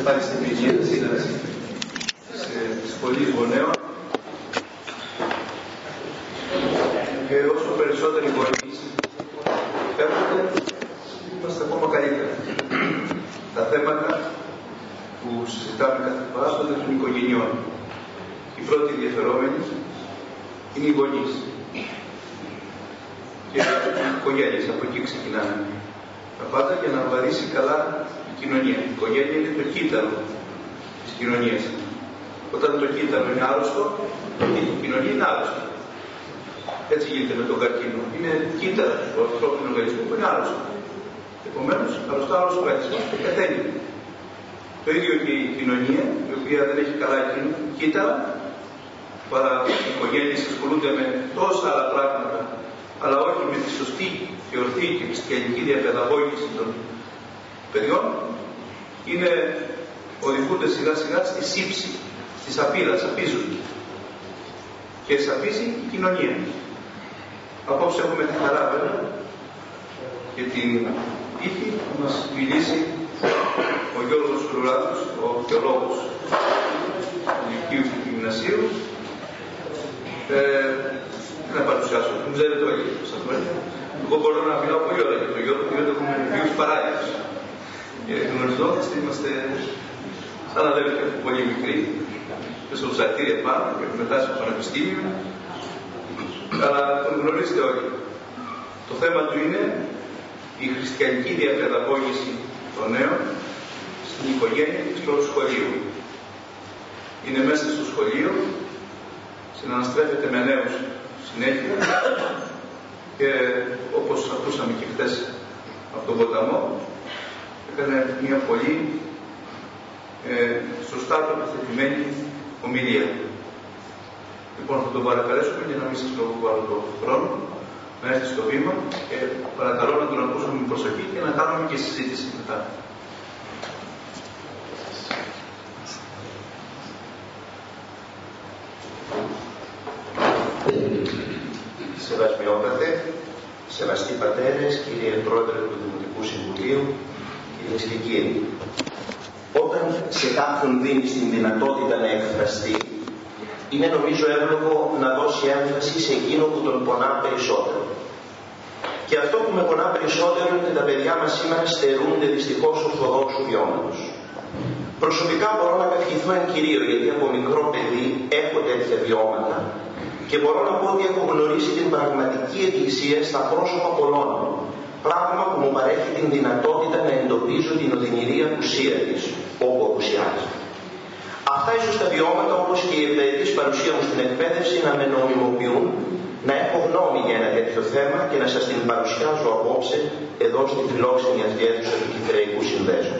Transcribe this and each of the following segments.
πάλι στην Ελληνική Σύνταξη της Σχολής Γονέων, και όσο περισσότεροι γονείς έρχονται, είμαστε ακόμα καλύτερα. Τα θέματα που συζητάμε κάθε φορά στο των οικογενειών. Οι πρώτοι ενδιαφερόμενοι είναι οι γονείς. Και οι οικογένειες, από εκεί ξεκινάνε. Τα πάντα για να βαρύσει καλά η κοινωνία. Η οικογένεια είναι το κύτταρο της κοινωνίας. Όταν το κύτταρο είναι άρρωστο, η κοινωνία είναι άρρωστη. Έτσι γίνεται με τον καρκίνο. Είναι κύτταρο του ανθρώπινου οργανισμού που είναι άρρωστο. Επομένως, άρρωστο οργανισμό και πεθαίνει. Το ίδιο και η κοινωνία, η οποία δεν έχει καλά κύτταρα, παρά οι οικογένειες ασχολούνται με τόσα άλλα πράγματα, αλλά όχι με τη σωστή και ορθή και χριστιανική διαπαιδαγώγηση των παιδιών, οδηγούνται σιγά σιγά στη σύψη, στη σαπίλα, σαπίζουν. Και σαπίζει η κοινωνία. Απόψε έχουμε τη χαρά βέβαια και την τύχη να μας μιλήσει ο Γιώργος Κρουράτος, ο θεολόγος του Λυκείου και του Γυμνασίου. Δεν θα παρουσιάσω, δεν ξέρετε όλοι. Εγώ μπορώ να μιλάω πολύ ώρα για τον Γιώργο, διότι έχουμε βίους παράγοντες. Γνωριζόμαστε, είμαστε σαν αδέλφια από πολύ μικροί, και στο ψαρτήρια πάνω και μετά στο πανεπιστήμιο. Αλλά τον γνωρίζετε όλοι. Το θέμα του είναι η χριστιανική διαπαιδαγώγηση των νέων στην οικογένεια και στο σχολείο. Είναι μέσα στο σχολείο, συναναστρέφεται με νέους συνέχεια και όπως ακούσαμε και χθες από τον ποταμό, έκανε μια πολύ σωστά τοποθετημένη ομιλία. Λοιπόν, θα τον παρακαλέσουμε για να μην σας προβάλλω τον χρόνο, να έρθει στο βήμα και παρακαλώ να τον ακούσουμε με προσοχή και να κάνουμε και συζήτηση μετά. Σεβασμιότατε, σεβαστοί πατέρες, κύριε Πρόεδρε του Δημοτικού Συμβουλίου, κυρίες και κύριοι. Όταν σε κάποιον δίνεις την δυνατότητα να εκφραστεί, είναι νομίζω εύλογο να δώσει έμφαση σε εκείνο που τον πονά περισσότερο. Και αυτό που με πονά περισσότερο είναι ότι τα παιδιά μας σήμερα στερούνται δυστυχώς ορθοδόξου βιώματος. Προσωπικά μπορώ να απευθυνθώ εν κυρίω, γιατί από μικρό παιδί έχω τέτοια βιώματα και μπορώ να πω ότι έχω γνωρίσει την πραγματική Εκκλησία στα πρόσωπα πολλών, πράγμα που μου παρέχει την δυνατότητα να εντοπίζω την οδυνηρή απουσία της όπου απουσιάζει. Αυτά ίσως τα βιώματα, όπως και η επταετής παρουσία μου στην εκπαίδευση, να με νομιμοποιούν να έχω γνώμη για ένα τέτοιο θέμα και να σας την παρουσιάζω απόψε εδώ στην φιλόξενη αυτή αίθουσα του Κυπριακού Συνδέσμου.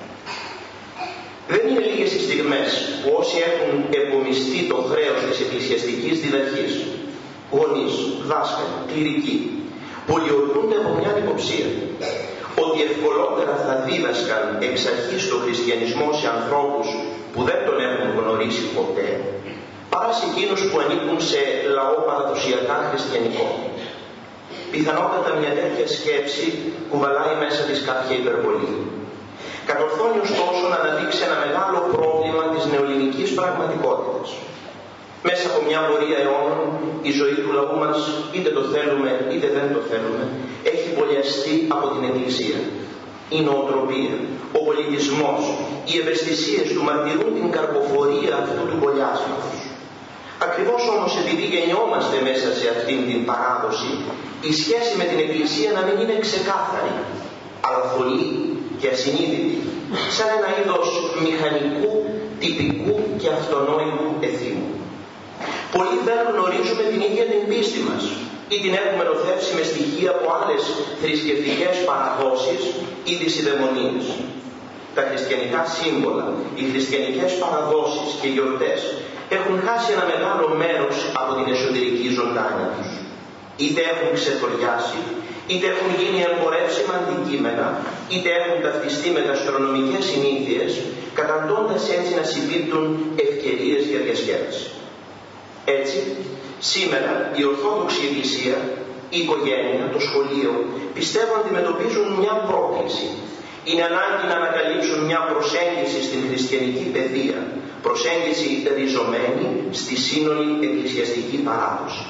Δεν είναι λίγες οι στιγμές που όσοι έχουν επομιστεί το χρέος της εκκλησιαστικής διδαχής, γονείς, δάσκαλοι, κληρικοί, πολιορκούνται από μια υποψία ότι ευκολότερα θα δίδασκαν εξ αρχής το χριστιανισμό σε ανθρώπους που δεν τον έχουν γνωρίσει ποτέ, παρά σε εκείνους που ανήκουν σε λαό παραδοσιακά χριστιανικό. Πιθανότατα μια τέτοια σκέψη κουβαλάει μέσα της κάποια υπερβολή. Κατορθώνει ωστόσο να αναδείξει ένα μεγάλο πρόβλημα της νεοελληνικής πραγματικότητας. Μέσα από μια πορεία αιώνων, η ζωή του λαού μας, είτε το θέλουμε είτε δεν το θέλουμε, έχει μπολιαστεί από την Εκκλησία. Η νοοτροπία, ο πολιτισμός, οι ευαισθησίες του μαρτυρούν την καρποφορία αυτού του μπολιάσματος. Ακριβώς όμως επειδή γεννιόμαστε μέσα σε αυτήν την παράδοση, η σχέση με την Εκκλησία να μην είναι ξεκάθαρη, αλλά θολή και ασυνείδητη, σαν ένα είδος μηχανικού, τυπικού και αυτονόητου εθήμου. Πολλοί δεν γνωρίζουμε την ίδια την πίστη μας ή την έχουμε νοθεύσει με στοιχεία από άλλες θρησκευτικές παραδόσεις ή τις ειδαιμονίες. Τα χριστιανικά σύμβολα, οι χριστιανικές παραδόσεις και γιορτές έχουν χάσει ένα μεγάλο μέρος από την εσωτερική ζωντάνια τους. Είτε έχουν ξεθοριάσει, είτε έχουν γίνει εμπορεύσιμα αντικείμενα, είτε έχουν ταυτιστεί με γαστρονομικές συνήθειες, καταντώντας έτσι να συμπίπτουν ευκαιρίες για διασκέδαση. Έτσι, σήμερα η Ορθόδοξη Εκκλησία, η οικογένεια, το σχολείο, πιστεύω αντιμετωπίζουν μια πρόκληση. Είναι ανάγκη να ανακαλύψουν μια προσέγγιση προσέγγιση στην χριστιανική παιδεία, προσέγγιση ριζωμένη στη σύνολη εκκλησιαστική παράδοση.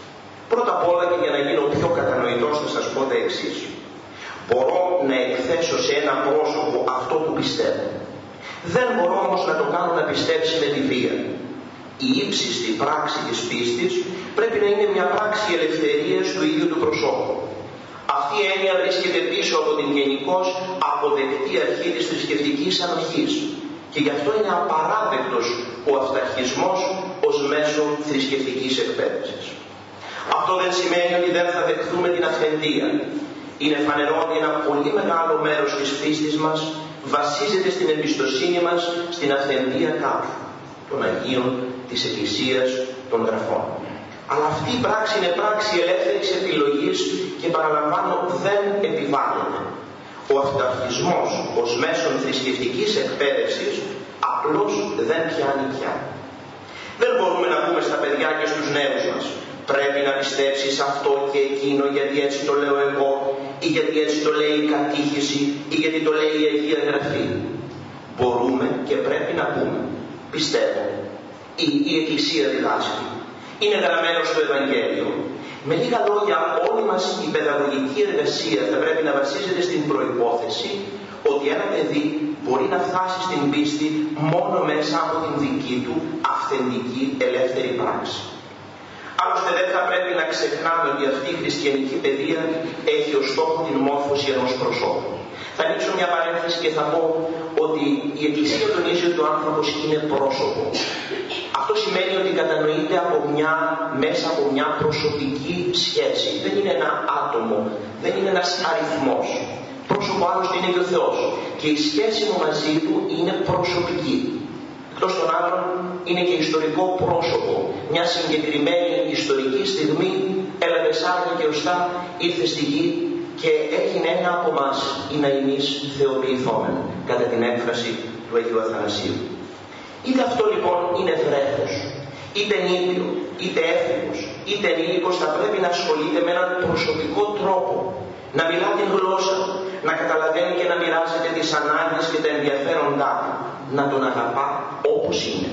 Πρώτα απ' όλα, και για να γίνω πιο κατανοητός, θα σας πω τα εξής. Μπορώ να εκθέσω σε ένα πρόσωπο αυτό που πιστεύω. Δεν μπορώ όμως να το κάνω να πιστέψει με τη βία. Η ύψιστη πράξη της πίστης πρέπει να είναι μια πράξη ελευθερίας του ίδιου του προσώπου. Αυτή η έννοια βρίσκεται πίσω από την γενικώς αποδεκτή αρχή της θρησκευτικής ανοχής και γι' αυτό είναι απαράδεκτος ο αυταρχισμός ως μέσο θρησκευτικής εκπαίδευσης. Αυτό δεν σημαίνει ότι δεν θα δεχθούμε την αυθεντία. Είναι φανερό ότι ένα πολύ μεγάλο μέρος της πίστης μας βασίζεται στην εμπιστοσύνη μας στην αυθεντία κάποιου, των Αγίων, της Εκκλησίας, των Γραφών. Αλλά αυτή η πράξη είναι πράξη ελεύθερης επιλογής και, παραλαμβάνω, δεν επιβάλλεται. Ο αυταρχισμός ως μέσον θρησκευτικής εκπαίδευσης απλώς δεν πιάνει πια. Δεν μπορούμε να πούμε στα παιδιά και στους νέους μας: πρέπει να πιστέψεις αυτό και εκείνο γιατί έτσι το λέω εγώ, ή γιατί έτσι το λέει η κατήχηση, ή γιατί το λέει η Αγία Γραφή. Μπορούμε και πρέπει να πούμε: πιστεύω, ή η Εκκλησία διδάσκει, είναι γραμμένο στο Ευαγγέλιο. Με λίγα λόγια, όλη μας η παιδαγωγική εργασία θα πρέπει να βασίζεται στην προϋπόθεση ότι ένα παιδί μπορεί να φτάσει στην πίστη μόνο μέσα από την δική του αυθεντική ελεύθερη πράξη. Άλλωστε δεν θα πρέπει να ξεχνάμε ότι αυτή η χριστιανική παιδεία έχει ως στόχο την μόρφωση ενός προσώπου. Θα ανοίξω μια παρένθεση και θα πω ότι η Εκκλησία τονίζει ότι ο άνθρωπος είναι πρόσωπο. Αυτό σημαίνει ότι κατανοείται μέσα από μια προσωπική σχέση. Δεν είναι ένα άτομο, δεν είναι ένας αριθμός. Πρόσωπο άλλωστε είναι και ο Θεός. Και η σχέση μου μαζί του είναι προσωπική. Εκτός των άλλων είναι και ιστορικό πρόσωπο. Μια συγκεκριμένη ιστορική στιγμή έλαβε σάρκα και οστά, ήρθε στη γη και έγινε ένα από εμάς, ή να εμείς θεοποιηθόμεν, κατά την έκφραση του Αγίου Αθανασίου. Είτε αυτό λοιπόν είναι βρέφος, είτε νήπιο, είτε έφηβος, είτε ενήλικος, θα πρέπει να ασχολείται με έναν προσωπικό τρόπο, να μιλά την γλώσσα, να καταλαβαίνει και να μοιράζεται τις ανάγκες και τα ενδιαφέροντά του, να τον αγαπά όπως είναι.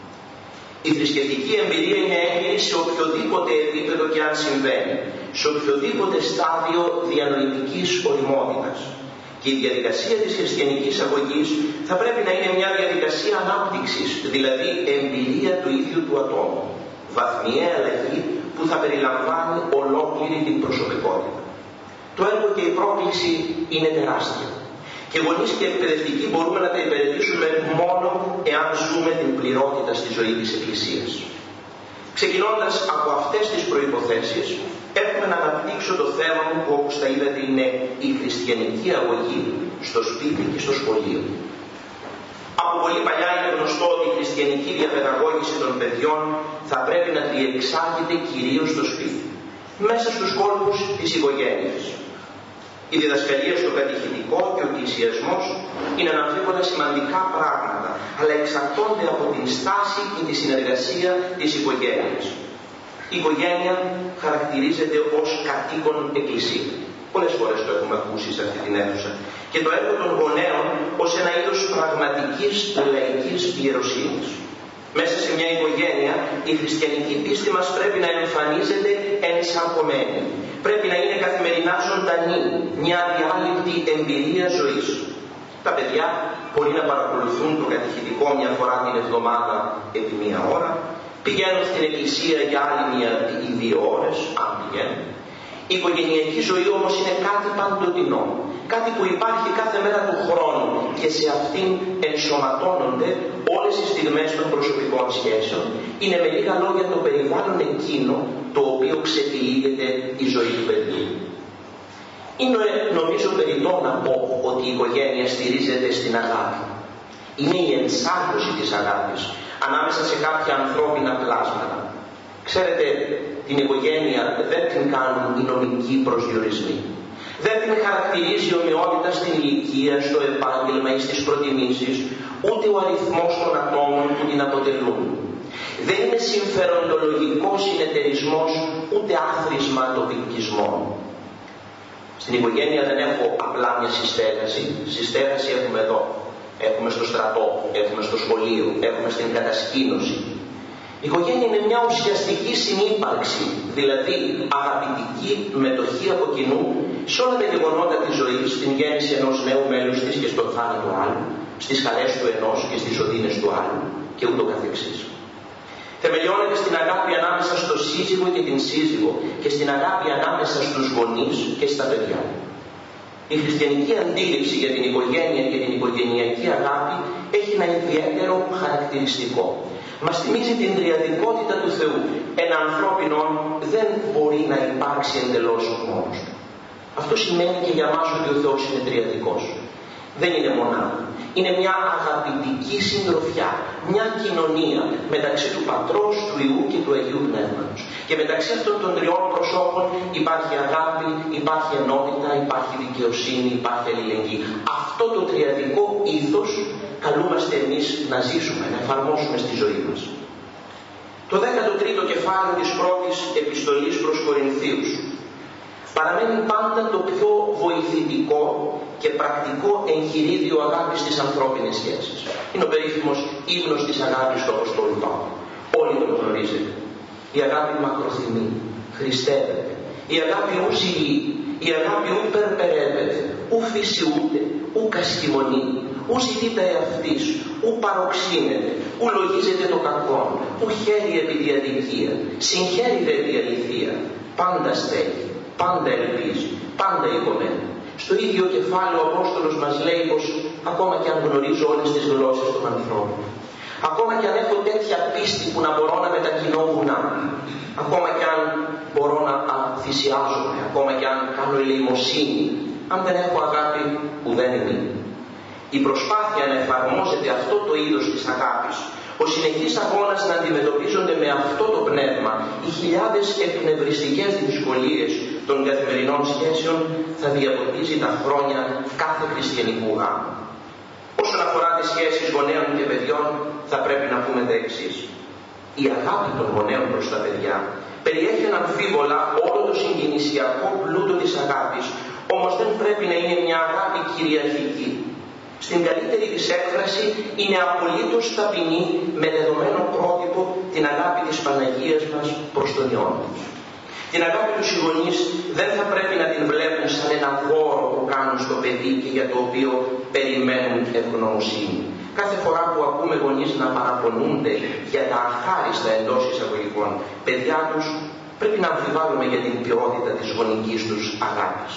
Η θρησκευτική εμπειρία είναι έγκυρη σε οποιοδήποτε επίπεδο και αν συμβαίνει, σε οποιοδήποτε στάδιο διανοητικής οριμότητας. Και η διαδικασία της χριστιανικής αγωγής θα πρέπει να είναι μια διαδικασία ανάπτυξης, δηλαδή εμπειρία του ίδιου του ατόμου. Βαθμιαία αλλαγή που θα περιλαμβάνει ολόκληρη την προσωπικότητα. Το έργο και η πρόκληση είναι τεράστια. Και γονείς και εκπαιδευτικοί μπορούμε να τα υπηρετήσουμε μόνο εάν ζούμε την πληρότητα στη ζωή της Εκκλησίας. Ξεκινώντας από αυτές τις προϋποθέσεις, έχουμε να αναπτύξω το θέμα μου που, όπως τα είδατε, είναι η χριστιανική αγωγή στο σπίτι και στο σχολείο. Από πολύ παλιά είναι γνωστό ότι η χριστιανική διαπαιδαγώγηση των παιδιών θα πρέπει να διεξάγεται κυρίως στο σπίτι, μέσα στους κόλπους της οικογένειας. Η διδασκαλία στο κατηχητικό και ο εκκλησιασμός είναι αναμφίβολα σημαντικά πράγματα, αλλά εξαρτώνται από την στάση και τη συνεργασία της οικογένειας. Η οικογένεια χαρακτηρίζεται ως κατοίκον εκκλησία. Πολλές φορές το έχουμε ακούσει σε αυτή την αίθουσα. Και το έργο των γονέων ως ένα είδος πραγματικής λαϊκής ιεροσύνης. Μέσα σε μια οικογένεια η χριστιανική πίστη μας πρέπει να εμφανίζεται ενσαρκωμένη. Πρέπει να είναι καθημερινά ζωντανή, μια αδιάλειπτη εμπειρία ζωής. Τα παιδιά μπορεί να παρακολουθούν το κατηχητικό μια φορά την εβδομάδα επί μία ώρα, πηγαίνουν στην εκκλησία για άλλη μία ή 2 ώρες, αν πηγαίνουν. Η οικογενειακή ζωή όμως είναι κάτι παντοτινό, κάτι που υπάρχει κάθε μέρα του χρόνου και σε αυτήν ενσωματώνονται όλες οι στιγμές των προσωπικών σχέσεων. Είναι με λίγα λόγια το περιβάλλον εκείνο το οποίο ξετυλίγεται η ζωή του παιδιού. Είναι νομίζω περιττό να πω ότι η οικογένεια στηρίζεται στην αγάπη. Είναι η ενσάρκωση της αγάπης ανάμεσα σε κάποια ανθρώπινα πλάσματα. Ξέρετε, την οικογένεια δεν την κάνουν οι νομικοί προσδιορισμοί. Δεν την χαρακτηρίζει η ομοιότητα στην ηλικία, στο επάγγελμα ή στις προτιμήσεις, ούτε ο αριθμός των ατόμων που την αποτελούν. Δεν είναι συμφεροντολογικός συνεταιρισμός, ούτε άθροισμα τοπικισμών. Στην οικογένεια δεν έχω απλά μια συστέγαση έχουμε εδώ. έχουμε στο στρατό, έχουμε στο σχολείο, έχουμε στην κατασκήνωση. Η οικογένεια είναι μια ουσιαστική συνύπαρξη, δηλαδή αγαπητική μετοχή από κοινού σε όλα τα γεγονότα της ζωής, στην γέννηση ενός νέου μέλους της και στον θάνατο άλλου, στις χαρές του ενός και στις οδύνες του άλλου και ούτω καθεξής. Θεμελιώνεται στην αγάπη ανάμεσα στο σύζυγο και την σύζυγο και στην αγάπη ανάμεσα στους γονείς και στα παιδιά. Η χριστιανική αντίληψη για την οικογένεια και την οικογενειακή αγάπη έχει ένα ιδιαίτερο χαρακτηριστικό. Μας θυμίζει την τριαδικότητα του Θεού. Ένα ανθρώπινο δεν μπορεί να υπάρξει εντελώς μόνος του. Αυτό σημαίνει και για μας ότι ο Θεός είναι τριαδικός. Δεν είναι μονάδα. Είναι μια αγαπητική συντροφιά, μια κοινωνία μεταξύ του Πατρός, του Υιού και του Αγίου Πνεύματος. Και μεταξύ αυτών των τριών προσώπων υπάρχει αγάπη, υπάρχει ενότητα, υπάρχει δικαιοσύνη, υπάρχει αλληλεγγύη. Αυτό το τριαδικό ήθος καλούμαστε εμείς να ζήσουμε, να εφαρμόσουμε στη ζωή μας. Το 13ο κεφάλαιο της πρώτης επιστολής προς Κορινθίους παραμένει πάντα το πιο βοηθητικό και πρακτικό εγχειρίδιο αγάπης στις ανθρώπινες σχέσεις. Είναι ο περίφημος ύμνος της αγάπης του Αποστόλου Παύλου. Όλοι τον γνωρίζετε. Η αγάπη μακροθυμεί, χριστεύεται. Η αγάπη ου ζηλεί, η αγάπη ου περπερεύεται, ου φυσιούται, ου καστιμονεί, ου ζητείται εαυτής, ου παροξύνεται, ου λογίζεται το κακό, ου χαίρει επί τη αδικία, συγχαίρει δε τη αληθεία, πάντα στέκει, πάντα ελπίζει, πάντα οικομένη. Στο ίδιο κεφάλαιο ο Απόστολος μας λέει πως ακόμα και αν γνωρίζω όλες τις γλώσσες των ανθρώπων, ακόμα και αν έχω τέτοια πίστη που να μπορώ να μετακινώ βουνά, ακόμα και αν μπορώ να θυσιάζομαι, ακόμα και αν κάνω ελεημοσύνη, αν δεν έχω αγάπη, ουδέν είμαι. Η προσπάθεια να εφαρμόζεται αυτό το είδος της αγάπης, ο συνεχής αγώνας να αντιμετωπίζονται με αυτό το πνεύμα οι χιλιάδες εκνευριστικές δυσκολίες των καθημερινών σχέσεων θα διαποτίζει τα χρόνια κάθε χριστιανικού γάμου. Όσον αφορά τις σχέσεις γονέων και παιδιών, θα πρέπει να πούμε τα εξής. Η αγάπη των γονέων προς τα παιδιά περιέχει αναμφίβολα όλο το συγκινησιακό πλούτο της αγάπης, όμως δεν πρέπει να είναι μια αγάπη κυριαρχική. Στην καλύτερη της έκφραση είναι απολύτως ταπεινή με δεδομένο πρότυπο την αγάπη της Παναγίας μας προς τον Υιόν της. Την αγάπη τους οι γονείς δεν θα πρέπει να την βλέπουν σαν ένα δώρο που κάνουν στο παιδί και για το οποίο περιμένουν ευγνωμοσύνη. Κάθε φορά που ακούμε γονείς να παραπονούνται για τα αχάριστα εντός εισαγωγικών παιδιά τους, πρέπει να αμφιβάλλουμε για την ποιότητα της γονικής τους αγάπης.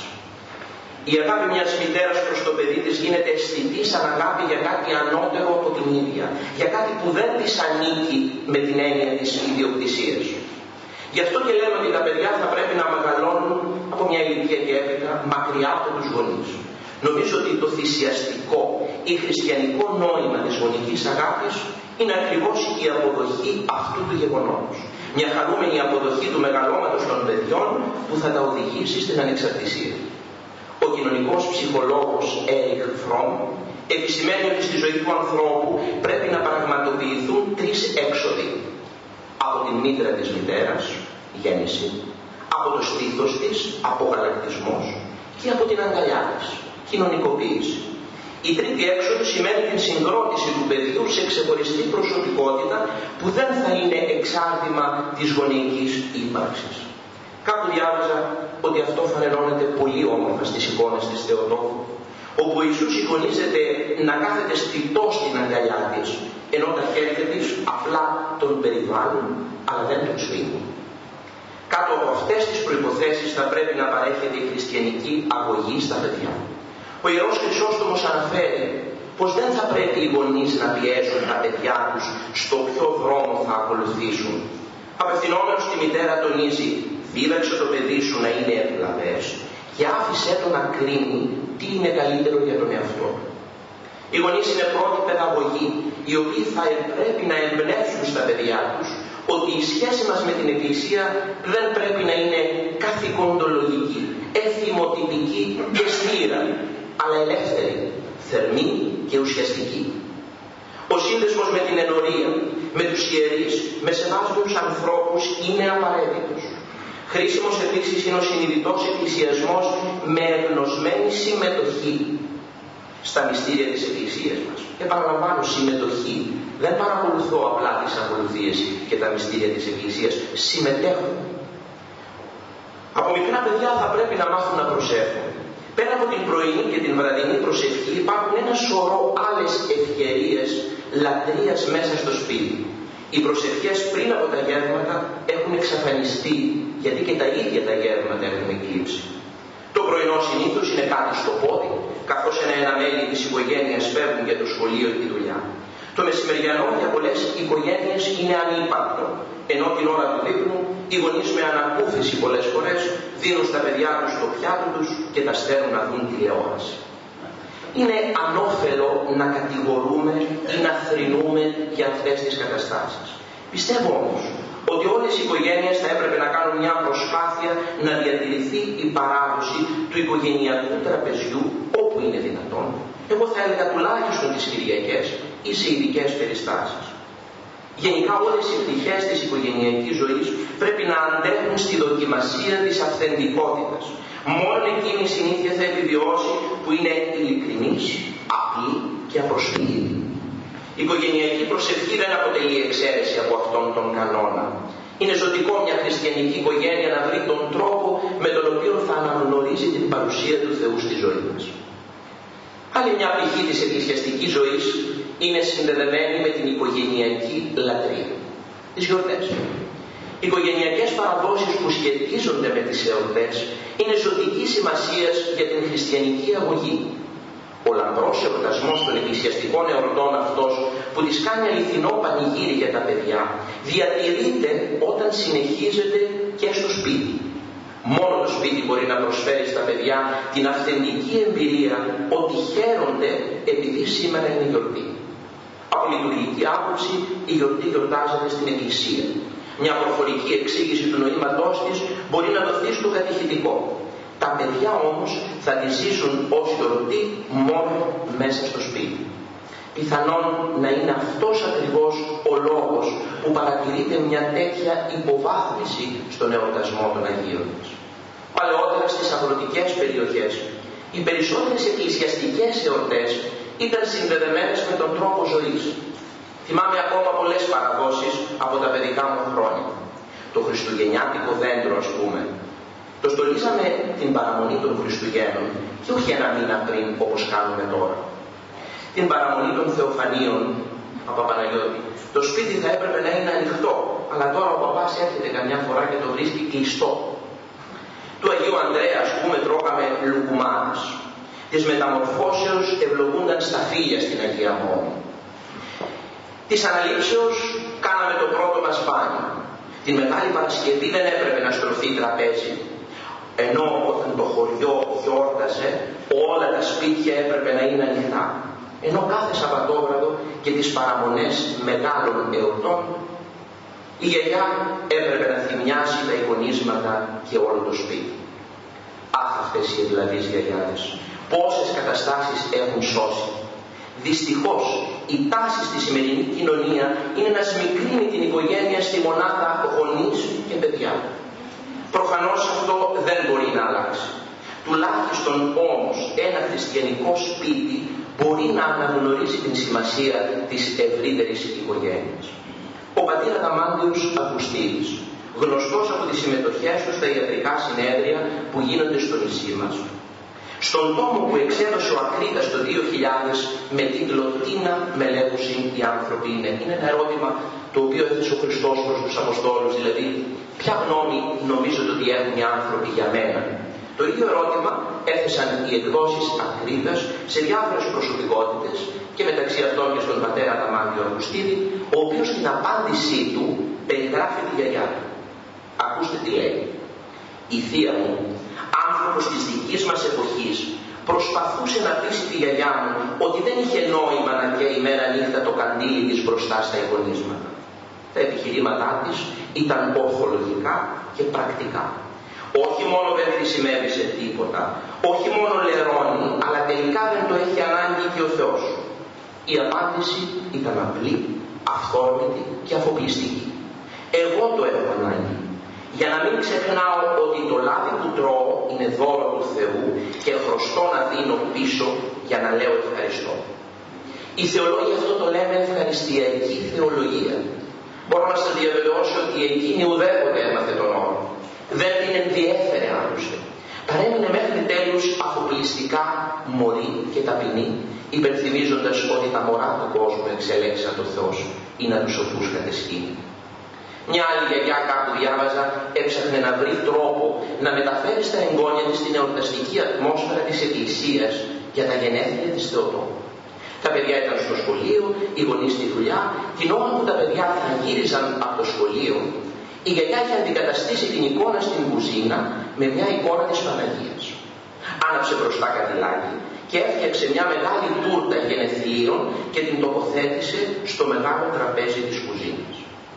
Η αγάπη μιας μητέρας προς το παιδί της γίνεται αισθητή σαν αγάπη για κάτι ανώτερο από την ίδια, για κάτι που δεν της ανήκει με την έννοια της ιδιοκτησίας. Γι' αυτό και λέμε ότι τα παιδιά θα πρέπει να μεγαλώνουν από μια ηλικία και έπειτα μακριά από τους γονείς. Νομίζω ότι το θυσιαστικό ή χριστιανικό νόημα της γονικής αγάπης είναι ακριβώς η αποδοχή αυτού του γεγονότος. Μια χαρούμενη αποδοχή του μεγαλώματος των παιδιών που θα τα οδηγήσει στην ανεξαρτησία. Ο κοινωνικός ψυχολόγος Έριχ Φρόμ επισημαίνει ότι στη ζωή του ανθρώπου πρέπει να πραγματοποιηθούν τρεις έξοδοι. Από την μήτρα της μητέρας, γέννηση, από το στήθος της, απογαλακτισμός, και από την αγκαλιά της, κοινωνικοποίηση. Η τρίτη έξοδο σημαίνει την συγκρότηση του παιδιού σε ξεχωριστή προσωπικότητα που δεν θα είναι εξάρτημα της γονεϊκής ύπαρξης. Κάπου διάβαζα ότι αυτό φανερώνεται πολύ όμορφα στις εικόνες της Θεοτόκου, όπου ο Ιησούς εικονίζεται να κάθεται στιτός στην αγκαλιά της, ενώ τα χέρια της απλά τον περιβάλλουν, αλλά δεν τον σφίγγουν. Κάτω από αυτές τις προϋποθέσεις θα πρέπει να παρέχεται η χριστιανική αγωγή στα παιδιά. Ο Ιερός Χρυσόστομος αναφέρει πως δεν θα πρέπει οι γονείς να πιέζουν τα παιδιά τους στο ποιο δρόμο θα ακολουθήσουν. Απευθυνόμενος στη μητέρα τονίζει: δίδαξε το παιδί σου να είναι ευλαβές και άφησέ το να κρίνει τι είναι καλύτερο για τον εαυτό του. Οι γονείς είναι πρώτη παιδαγωγοί, οι οποίοι θα πρέπει να εμπνεύσουν στα παιδιά τους ότι η σχέση μας με την Εκκλησία δεν πρέπει να είναι καθηκοντολογική, εθιμοτυπική και στήρα, αλλά ελεύθερη, θερμή και ουσιαστική. Ο σύνδεσμος με την ενορία, με τους ιερείς, με σεβάσμιους ανθρώπους είναι απαραίτητος. Χρήσιμος επίσης είναι ο συνειδητός εκκλησιασμός με ευνοσμένη συμμετοχή. στα μυστήρια της Εκκλησίας μας. Επαναλαμβάνω, συμμετοχή. Δεν παρακολουθώ απλά τις ακολουθίες και τα μυστήρια της Εκκλησίας. Συμμετέχω. Από μικρά παιδιά θα πρέπει να μάθουν να προσεύχουν. Πέρα από την πρωινή και την βραδινή προσευχή υπάρχουν ένα σωρό άλλες ευκαιρίες λατρείας μέσα στο σπίτι. Οι προσευχές πριν από τα γεύματα έχουν εξαφανιστεί, γιατί και τα ίδια τα γεύματα έχουν εκλείψει. Το πρωινό συνήθως είναι κάτι στο πόδι, καθώς ένα μέλη της οικογένειας φεύγουν για το σχολείο ή τη δουλειά. Το μεσημεριανό για πολλές οικογένειες είναι ανύπαρκτο, ενώ την ώρα του δείπνου οι γονείς με ανακούφιση πολλές φορές δίνουν στα παιδιά τους το πιάτο τους και τα στέλνουν να δουν τηλεόραση. Είναι ανώφελο να κατηγορούμε ή να θρηνούμε για αυτές τις καταστάσεις. Πιστεύω όμως ότι όλες οι οικογένειες θα έπρεπε να κάνουν μια προσπάθεια να διατηρηθεί η παράδοση του οικογενειακού τραπεζιού όπου είναι δυνατόν. Εγώ θα έλεγα τουλάχιστον τις Κυριακές ή σε ειδικές περιστάσεις. Γενικά όλες οι πτυχές της οικογενειακής ζωής πρέπει να αντέχουν στη δοκιμασία της αυθεντικότητας. Μόνο εκείνη η συνήθεια θα επιβιώσει που είναι ειλικρινής, απλή και απροσφύγητη. Η οικογενειακή προσευχή δεν αποτελεί εξαίρεση από αυτόν τον κανόνα. Είναι ζωτικό μια χριστιανική οικογένεια να βρει τον τρόπο με τον οποίο θα αναγνωρίζει την παρουσία του Θεού στη ζωή μας. Άλλη μια πτυχή της εκκλησιαστικής ζωής είναι συνδεδεμένη με την οικογενειακή λατρεία. Τις γιορτές. Οι οικογενειακές παραδόσεις που σχετίζονται με τις εορτές είναι ζωτικής σημασίας για την χριστιανική αγωγή. Ο λαμπρός εορτασμός των εκκλησιαστικών εορτών αυτός που τις κάνει αληθινό πανηγύρι για τα παιδιά διατηρείται όταν συνεχίζεται και στο σπίτι. Μόνο το σπίτι μπορεί να προσφέρει στα παιδιά την αυθεντική εμπειρία ότι χαίρονται επειδή σήμερα είναι γιορτή. Από λειτουργική άποψη η γιορτή γιορτάζεται στην Εκκλησία. Μια προφορική εξήγηση του νοήματός της μπορεί να δοθεί στο κατηχητικό. Τα παιδιά όμως θα τη ζήσουν ως γιορτή μόνο μέσα στο σπίτι. Πιθανόν να είναι αυτός ακριβώς ο λόγος που παρατηρείται μια τέτοια υποβάθμιση στον εορτασμό των Αγίων μας. Παλαιότερα στις αγροτικές περιοχές, οι περισσότερες εκκλησιαστικές εορτές ήταν συνδεδεμένες με τον τρόπο ζωής. Θυμάμαι ακόμα πολλές παραδόσεις από τα παιδικά μου χρόνια. Το χριστουγεννιάτικο δέντρο, ας πούμε, το στολίζαμε την παραμονή των Χριστουγέννων και όχι ένα μήνα πριν όπως κάνουμε τώρα. Την παραμονή των Θεοφανίων, Παπαπαναγιώτη, το σπίτι θα έπρεπε να είναι ανοιχτό, αλλά τώρα ο παπάς έρχεται καμιά φορά και το βρίσκει κλειστό. Του Αγίου Ανδρέα, ας πούμε, τρώγαμε λουκουμάδες. Της Μεταμορφώσεως ευλογούνταν σταφύλια στην Αγία Μόνη. Της Αναλήψεως κάναμε το πρώτο μας μπάνιο. Την Μεγάλη Παρασκευή δεν έπρεπε να στρωθεί τραπέζι. Ενώ όταν το χωριό γιόρταζε, όλα τα σπίτια έπρεπε να είναι ανοιχτά. Ενώ κάθε Σαββατόβραδο και τις παραμονές μεγάλων εορτών, η γιαγιά έπρεπε να θυμιάσει τα εικονίσματα και όλο το σπίτι. Αχ, αυτές οι ευλαβείς γιαγιάδες, πόσες καταστάσεις έχουν σώσει. Δυστυχώς, η τάση στη σημερινή κοινωνία είναι να σμικρύνει την οικογένεια στη μονάδα γονείς και παιδιά. Προφανώς αυτό δεν μπορεί να αλλάξει. Τουλάχιστον όμως ένα χριστιανικό σπίτι μπορεί να αναγνωρίσει την σημασία της ευρύτερης οικογένειας. Ο πατήρ Αδαμάντιος Αυγουστίνης, γνωστός από τις συμμετοχές του στα ιατρικά συνέδρια που γίνονται στο νησί μας, στον τόμο που εξέδωσε ο Ακρίτας το 2000 με τίτλο «Τι να μελέτουσιν οι άνθρωποι είναι», είναι ένα ερώτημα το οποίο έθεσε ο Χριστός προς τους Αποστόλους, δηλαδή ποια γνώμη νομίζετε ότι έχουν οι άνθρωποι για μένα. Το ίδιο ερώτημα έθεσαν οι εκδόσεις Ακρίτας σε διάφορες προσωπικότητες και μεταξύ αυτών και στον πατέρα Αδαμάντιο Αυγουστίνη, ο οποίος στην απάντησή του περιγράφει τη γιαγιά του. Ακούστε τι λέει. «Η θεία μου, άνθρωπος της δικής μας εποχής, προσπαθούσε να πείσει τη γιαγιά μου ότι δεν είχε νόημα να καίει μέρα νύχτα το καντήλι της μπροστά στα εικονίσματα. Τα επιχειρήματά της ήταν ορθολογικά και πρακτικά. Όχι μόνο δεν χρησιμεύει σε τίποτα, όχι μόνο λερώνει, αλλά τελικά δεν το έχει ανάγκη και ο Θεός. Η απάντηση ήταν απλή, αυθόρμητη και αφοπλιστική. Εγώ το έχω ανάγκη. για να μην ξεχνάω ότι το λάδι που τρώω είναι δώρο του Θεού και χρωστώ να δίνω πίσω για να λέω ευχαριστώ. Οι θεολόγοι αυτό το λέμε ευχαριστιακή θεολογία. Μπορώ να σας διαβεβαιώσω ότι εκείνη ουδέποτε έμαθε τον όρο. Δεν την ενδιέφερε άλλωστε. Παρέμεινε μέχρι τέλους αφοπλιστικά μωρή και ταπεινή, υπενθυμίζοντας ότι τα μωρά του κόσμου εξελέξαν το Θεός ή να τους σοφούς κατεσχύνει. Μια άλλη γιαγιά, κάπου διάβαζα, έψαχνε να βρει τρόπο να μεταφέρει στα εγγόνια της την εορταστική ατμόσφαιρα της Εκκλησίας για τα γενέθλια της Θεοτόκου. Τα παιδιά ήταν στο σχολείο, οι γονείς στη δουλειά. Την ώρα που τα παιδιά θα γύριζαν από το σχολείο, η γιαγιά είχε αντικαταστήσει την εικόνα στην κουζίνα με μια εικόνα της Παναγίας. Άναψε μπροστά κατηλάκι και έφτιαξε μια μεγάλη τούρτα γενεθλίων και την τοποθέτησε στο μεγάλο τραπέζι της κουζίνας.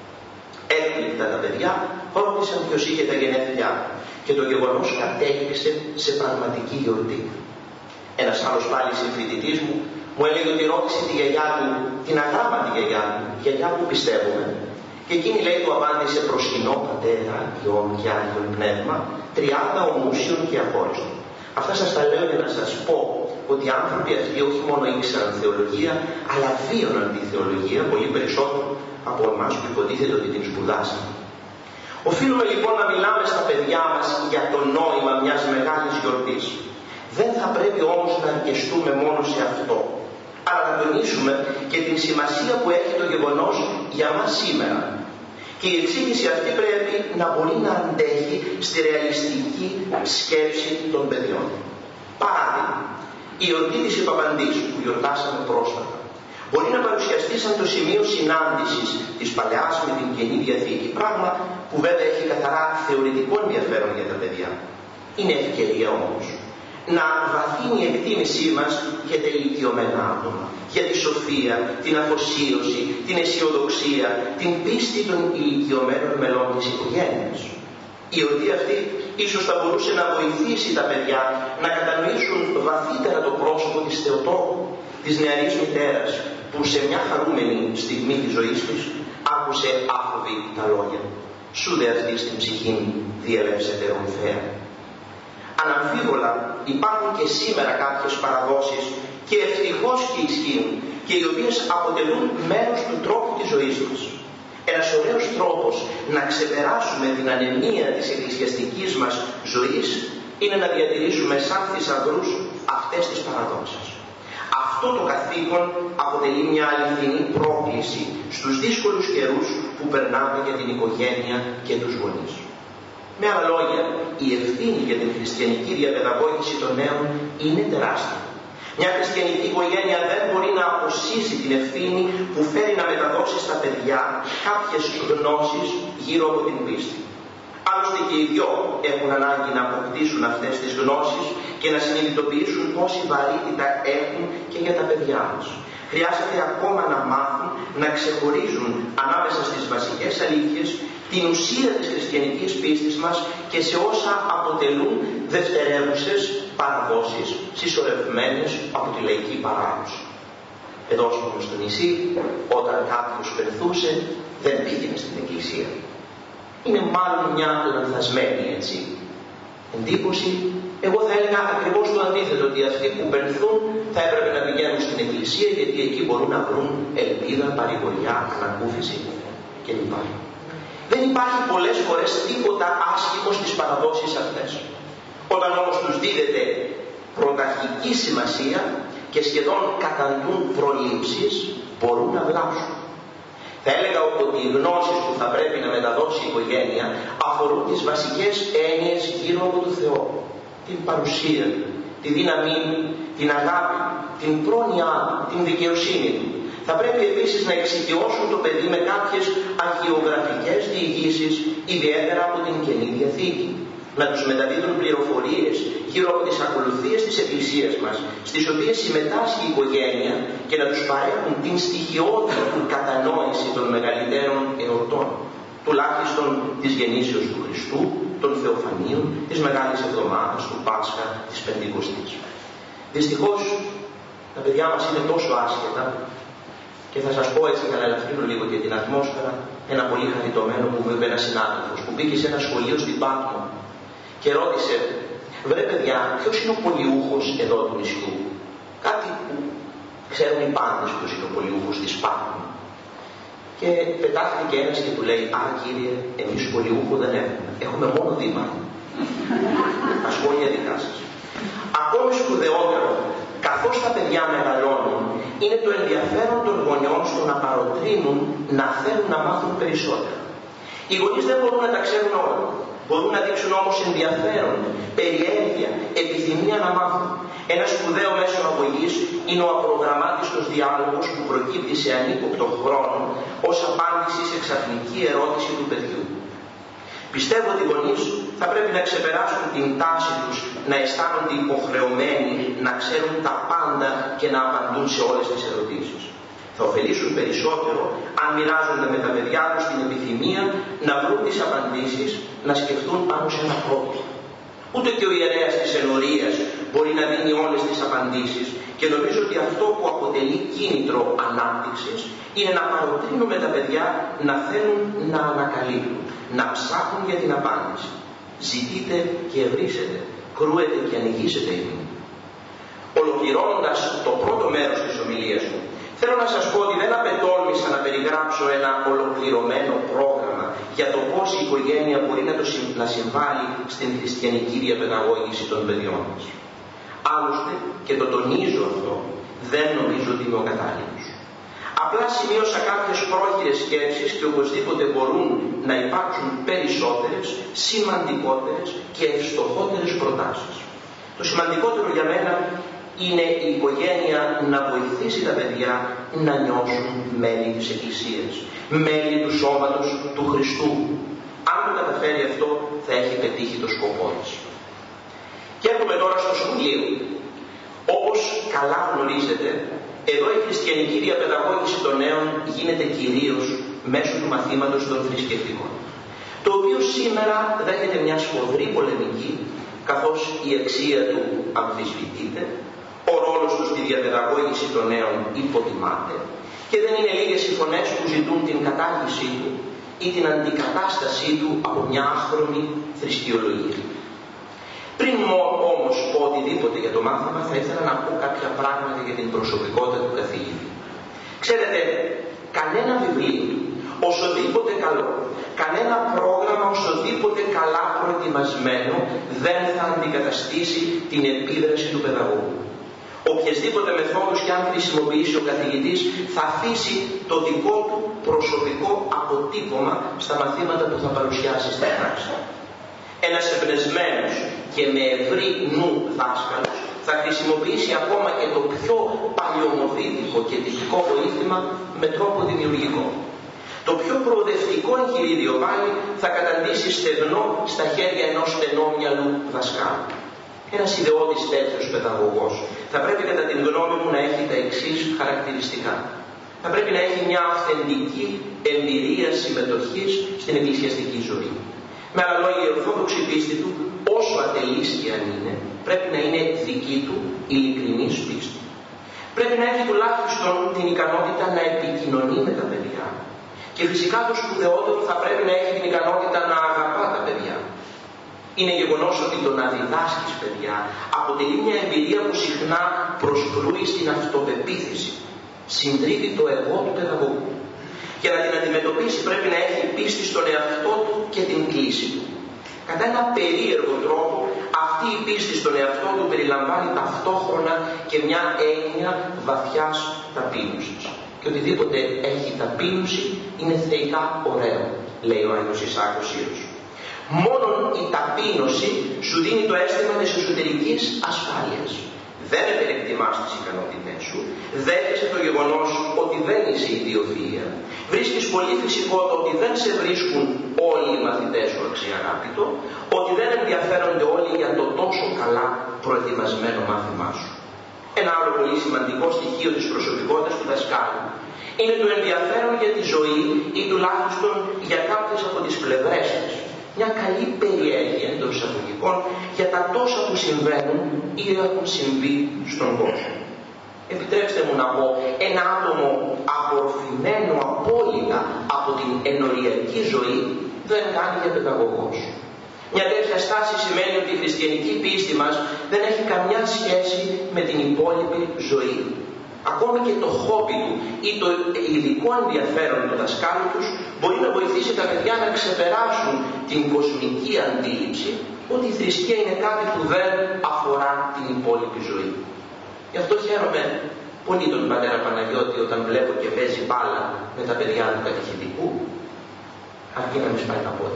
Έκπληκτα τα παιδιά ρώτησαν ποιος είχε τα γενέθλιά και το γεγονός κατέληξε σε πραγματική γιορτή. Ένας άλλος πάλι συμφοιτητής μου έλεγε ότι ρώτησε τη γιαγιά του, την αγράμματη γιαγιά που πιστεύουμε, και εκείνη λέει του απάντησε προσκυνώ πατέρα, Υιόν και Άγιον Πνεύμα, 30 ομούσιων και αχώριστων. Αυτά σας τα λέω για να σας πω ότι οι άνθρωποι αυτοί όχι μόνο ήξεραν θεολογία, αλλά βίωναν τη θεολογία πολύ περισσότερο από εμάς που υποτίθεται ότι την σπουδάσαμε. Οφείλουμε λοιπόν να μιλάμε στα παιδιά μας για το νόημα μιας μεγάλης γιορτής. Δεν θα πρέπει όμως να αρκεστούμε μόνο σε αυτό, αλλά να τονίσουμε και την σημασία που έχει το γεγονός για μας σήμερα. Και η εξήγηση αυτή πρέπει να μπορεί να αντέχει στη ρεαλιστική σκέψη των παιδιών. Παράδειγμα, η εορτή της Παπαντής που γιορτάσαμε πρόσφατα μπορεί να παρουσιαστεί σαν το σημείο συνάντησης της Παλαιάς με την Καινή Διαθήκη, πράγμα που βέβαια έχει καθαρά θεωρητικό ενδιαφέρον για τα παιδιά. Είναι ευκαιρία όμως να βαθύνει η εκτίμησή μας για τα ηλικιωμένα άτομα, για τη σοφία, την αφοσίωση, την αισιοδοξία, την πίστη των ηλικιωμένων μελών της οικογένειας. Η εορτή αυτή ίσως θα μπορούσε να βοηθήσει τα παιδιά να κατανοήσουν βαθύτερα το πρόσωπο της Θεοτόκου, της νεαρής μητέρας, που σε μια χαρούμενη στιγμή της ζωής της άκουσε άφοβη τα λόγια «Σου δε αυτή στην ψυχή διελεύσετε ορθέα». Αναμφίβολα υπάρχουν και σήμερα κάποιες παραδόσεις και ευτυχώς και ισχύουν και οι οποίες αποτελούν μέρος του τρόπου της ζωής μας. Ένας ωραίος τρόπος να ξεπεράσουμε την ανεμία της εκκλησιαστικής μας ζωής είναι να διατηρήσουμε σαν θησαυρούς αυτές τις παραδόσεις. Αυτό το καθήκον αποτελεί μια αληθινή πρόκληση στους δύσκολους καιρούς που περνάμε για την οικογένεια και τους γονείς. Με άλλα λόγια, η ευθύνη για την χριστιανική διαπαιδαγώγηση των νέων είναι τεράστια. Μια χριστιανική οικογένεια δεν μπορεί να αποσύσει την ευθύνη που φέρει να μεταδώσει στα παιδιά κάποιες γνώσεις γύρω από την πίστη. Άλλωστε και οι δυο έχουν ανάγκη να αποκτήσουν αυτές τις γνώσεις και να συνειδητοποιήσουν πόση βαρύτητα έχουν και για τα παιδιά μας. Χρειάζεται ακόμα να μάθουν να ξεχωρίζουν ανάμεσα στις βασικές αλήθειες την ουσία της χριστιανικής πίστης μας και σε όσα αποτελούν δευτερεύουσες παραδόσεις συσσωρευμένες από τη λαϊκή παράδοση. Εδώ στο νησί, όταν κάποιος πενθούσε, δεν πήγαινε στην εκκλησία. Είναι μάλλον μια λανθασμένη εντύπωση. Εγώ θα έλεγα ακριβώς το αντίθετο, ότι αυτοί που πενθούν θα έπρεπε να πηγαίνουν στην εκκλησία, γιατί εκεί μπορούν να βρουν ελπίδα, παρηγοριά, ανακούφιση κλπ. Δεν υπάρχει πολλές φορές τίποτα άσχημο στις παραδόσεις αυτές. Όταν όμως τους δίδεται πρωταρχική σημασία και σχεδόν καταντούν προλήψεις, μπορούν να βλάψουν. Θα έλεγα ότι οι γνώσεις που θα πρέπει να μεταδώσει η οικογένεια αφορούν τις βασικές έννοιες γύρω από τον Θεό. Την παρουσία Του, τη δύναμή Του, την αγάπη, την πρόνοιά Του, την δικαιοσύνη Του. Θα πρέπει επίσης να εξοικειώσουν το παιδί με κάποιες αγιογραφικές διηγήσεις, ιδιαίτερα από την Καινή Διαθήκη. Να τους μεταδίδουν πληροφορίες γύρω από τις ακολουθίες της Εκκλησίας μας, στις οποίες συμμετάσχει η οικογένεια, και να τους παρέχουν την στοιχειώδη κατανόηση των μεγαλύτερων εορτών, τουλάχιστον της γεννήσεως του Χριστού, των Θεοφανίων, της Μεγάλης Εβδομάδας, του Πάσχα, της Πεντηκοστής. Δυστυχώς, τα παιδιά μας είναι τόσο άσχετα Και θα σας πω έτσι για να ελαφρύνω λίγο και την ατμόσφαιρα, ένα πολύ χαριτωμένο που μου είπε ένας συνάδελφος που πήγε σε ένα σχολείο στην Πάτμο και ρώτησε, βρε παιδιά, ποιος είναι ο πολιούχος εδώ του νησιού? Κάτι που ξέρουν οι πάντες ποιος είναι ο πολιούχος της Πάτμο. Και πετάχθηκε ένας και του λέει, α κύριε, εμείς πολιούχο δεν έχουμε μόνο δήμαρχο. Τα σχόλια δικά σας. Ακόμη σπουδαιότερο, καθώς τα παιδιά μεγαλώνουν, είναι το ενδιαφέρον των γονιών στο να παροτρύνουν να θέλουν να μάθουν περισσότερα. Οι γονείς δεν μπορούν να τα ξέρουν όλα. Μπορούν να δείξουν όμως ενδιαφέρον, περιέργεια, επιθυμία να μάθουν. Ένα σπουδαίο μέσο αγωγής είναι ο απρογραμμάτιστος διάλογος που προκύπτει σε ανύποπτο χρόνο ως απάντηση σε ξαφνική ερώτηση του παιδιού. Πιστεύω ότι οι γονείς θα πρέπει να ξεπεράσουν την τάση τους να αισθάνονται υποχρεωμένοι να ξέρουν τα πάντα και να απαντούν σε όλες τις ερωτήσεις. Θα ωφελήσουν περισσότερο αν μοιράζονται με τα παιδιά τους την επιθυμία να βρουν τις απαντήσεις, να σκεφτούν πάνω σε ένα πρόβλημα. Ούτε και ο ιερέας της ενορίας μπορεί να δίνει όλες τις απαντήσεις και νομίζω ότι αυτό που αποτελεί κίνητρο ανάπτυξης είναι να παροτρύνουμε τα παιδιά να θέλουν να ανακαλύπτουν, να ψάχνουν για την απάντηση. Ζητείτε και ευρύσετε, κρούετε και ανοιγήσετε ημί. Ολοκληρώνοντας το πρώτο μέρος της ομιλίας μου, θέλω να σας πω ότι δεν απετόλμησα να περιγράψω ένα ολοκληρωμένο πρόγραμμα για το πώς η οικογένεια μπορεί να συμβάλλει στην χριστιανική διαπαιδαγώγηση των παιδιών μας. Άλλωστε, και το τονίζω αυτό, δεν νομίζω ότι είμαι ο κατάλληλος. Απλά σημείωσα κάποιες πρόχειρες σκέψεις και οπωσδήποτε μπορούν να υπάρξουν περισσότερες, σημαντικότερες και ευστοχότερες προτάσεις. Το σημαντικότερο για μένα είναι η οικογένεια να βοηθήσει τα παιδιά να νιώσουν μέλη της Εκκλησίας, μέλη του σώματος του Χριστού. Αν το καταφέρει αυτό, θα έχει πετύχει το σκοπό της. Και έρχομαι τώρα στο σχολείο. Όπως καλά γνωρίζετε, εδώ η χριστιανική διαπαιδαγώγηση των νέων γίνεται κυρίως μέσω του μαθήματος των θρησκευτικών, το οποίο σήμερα δέχεται μια σφοδρή πολεμική, καθώς η αξία του αμφισβητείται, ο ρόλος του στη διαπαιδαγώγηση των νέων υποτιμάται και δεν είναι λίγες οι φωνές που ζητούν την κατάργησή του ή την αντικατάστασή του από μια άχρωμη θρησκειολογία. Πριν όμως πω οτιδήποτε για το μάθημα, θα ήθελα να πω κάποια πράγματα για την προσωπικότητα του καθηγητή. Ξέρετε, κανένα βιβλίο, οσοδήποτε καλό, κανένα πρόγραμμα οσοδήποτε καλά προετοιμασμένο δεν θα αντικαταστήσει την επίδραση του παιδαγωγού. Οποιασδήποτε μεθόδους και αν χρησιμοποιήσει ο καθηγητής θα αφήσει το δικό του προσωπικό αποτύπωμα στα μαθήματα που θα παρουσιάσει στην πράξη. Ένας εμπνευσμένος και με ευρύ νου δάσκαλος θα χρησιμοποιήσει ακόμα και το πιο παλιωμοδίτικο και τυπικό βοήθημα με τρόπο δημιουργικό. Το πιο προοδευτικό εγχειρίδιο πάλι θα καταντήσει στεγνό στα χέρια ενός στενόμυαλου δασκάλου. Ένας ιδεώδης τέτοιος παιδαγωγός θα πρέπει κατά την γνώμη μου να έχει τα εξής χαρακτηριστικά. Θα πρέπει να έχει μια αυθεντική εμπειρία συμμετοχής στην εκκλησιαστική ζωή. Με άλλα λόγια, η ορθόδοξη πίστη του, όσο ατελής και αν είναι, πρέπει να είναι δική του ειλικρινής πίστη. Πρέπει να έχει τουλάχιστον την ικανότητα να επικοινωνεί με τα παιδιά. Και φυσικά το σπουδαιότερο θα πρέπει να έχει την ικανότητα να αγαπά τα παιδιά. Είναι γεγονός ότι το να διδάσκεις παιδιά αποτελεί μια εμπειρία που συχνά προσκρούει στην αυτοπεποίθηση. Συντρίβει το εγώ του παιδαγωγού. Για να την αντιμετωπίσει πρέπει να έχει πίστη στον εαυτό του και την κλίση του. Κατά ένα περίεργο τρόπο, αυτή η πίστη στον εαυτό του περιλαμβάνει ταυτόχρονα και μια έννοια βαθιάς ταπείνωσης. Και οτιδήποτε έχει ταπείνωση είναι θεϊκά ωραίο, λέει ο Άγιος Ισάκος Σύρος. Μόνον η ταπείνωση σου δίνει το αίσθημα της εσωτερικής ασφάλειας. Δεν επερεκτιμάς τις ικανότητές σου, δέχεσαι το γεγονός ότι δεν είσαι ιδιοφυΐα, βρίσκεις πολύ φυσικό το ότι δεν σε βρίσκουν όλοι οι μαθητές σου αξιαγάπητο, ότι δεν ενδιαφέρονται όλοι για το τόσο καλά προετοιμασμένο μάθημά σου. Ένα άλλο πολύ σημαντικό στοιχείο της προσωπικότητας του δασκάλου είναι το ενδιαφέρον για τη ζωή ή τουλάχιστον για κάποιες από τις πλευρές της. Μια καλή περιέργεια εντός εισαγωγικών για τα τόσα που συμβαίνουν ή έχουν συμβεί στον κόσμο. Επιτρέψτε μου να πω, ένα άτομο από ζωή δεν κάνει για παιδαγωγός. Μια τέτοια στάση σημαίνει ότι η χριστιανική πίστη μας δεν έχει καμιά σχέση με την υπόλοιπη ζωή. Ακόμη και το χόμπι του ή το ειδικό ενδιαφέρον του δασκάλου τους μπορεί να βοηθήσει τα παιδιά να ξεπεράσουν την κοσμική αντίληψη ότι η θρησκεία είναι κάτι που δεν αφορά την υπόλοιπη ζωή. Γι' αυτό χαίρομαι πολύ τον πατέρα Παναγιώτη όταν βλέπω και παίζει μπάλα με τα παιδιά του κατηχητικού, αρκεί να μην σπάει τα πόδια.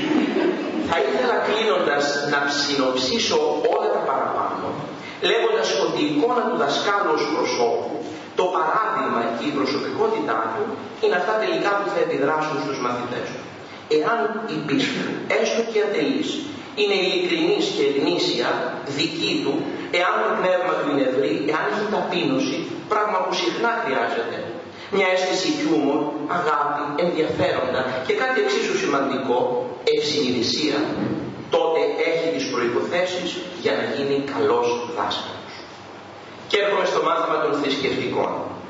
Θα ήθελα κλείνοντας να συνοψίσω όλα τα παραπάνω, λέγοντας ότι η εικόνα του δασκάλου ως προσώπου, το παράδειγμα και η προσωπικότητά του είναι αυτά τελικά που θα επιδράσουν στους μαθητές του. Εάν η πίστη του, έστω και ατελής, είναι ειλικρινής και γνήσια, δική του, εάν το πνεύμα του είναι ευρύ, εάν έχει ταπείνωση, πράγμα που συχνά χρειάζεται, μια αίσθηση χιούμορ, αγάπη, ενδιαφέροντα και κάτι εξίσου σημαντικό, ευσυνειδησία, τότε έχει τις προϋποθέσεις για να γίνει καλός δάσκαλος. Και έρχομαι στο μάθημα των θρησκευτικών.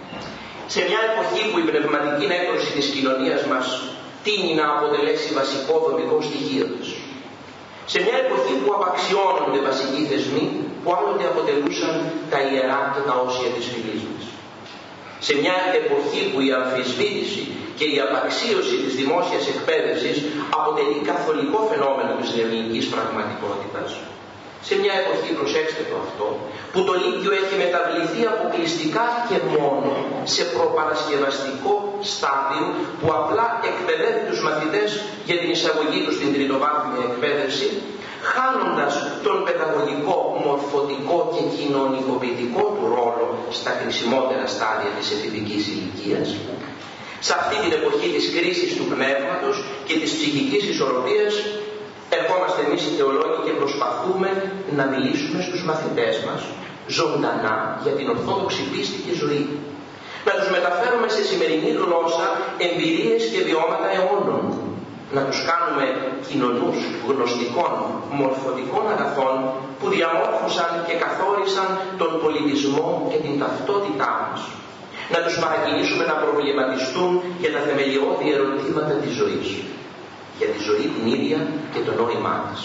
Σε μια εποχή που η πνευματική έκδοση της κοινωνίας μας τείνει να αποτελέσει βασικό δομικό στοιχείο της. Σε μια εποχή που απαξιώνονται βασικοί θεσμοί που άλλοτε αποτελούσαν τα ιερά και τα όσια της φυλής μας. Σε μια εποχή που η αμφισβήτηση και η απαξίωση της δημόσιας εκπαίδευσης αποτελεί καθολικό φαινόμενο της ελληνικής πραγματικότητας. Σε μια εποχή, προσέξτε το αυτό, που το Λύκειο έχει μεταβληθεί αποκλειστικά και μόνο σε προπαρασκευαστικό στάδιο που απλά εκπαιδεύει τους μαθητές για την εισαγωγή τους στην τριτοβάθμια εκπαίδευση, χάνοντας τον παιδαγωγικό, μορφωτικό και κοινωνικοποιητικό του ρόλο στα κρίσιμότερα στάδια της εφηβικής ηλικίας. Σε αυτή την εποχή της κρίσης του πνεύματος και της ψυχικής ισορροπίας, ερχόμαστε εμείς οι θεολόγοι και προσπαθούμε να μιλήσουμε στους μαθητές μας ζωντανά για την ορθόδοξη πίστη και ζωή. Να τους μεταφέρουμε σε σημερινή γλώσσα εμπειρίες και βιώματα αιώνων. Να τους κάνουμε κοινωνούς γνωστικών, μορφωτικών αγαθών που διαμόρφωσαν και καθόρισαν τον πολιτισμό και την ταυτότητά μας. Να τους παρακινήσουμε να προβληματιστούν για τα θεμελιώδη ερωτήματα της ζωής. Για τη ζωή την ίδια και το νόημά της.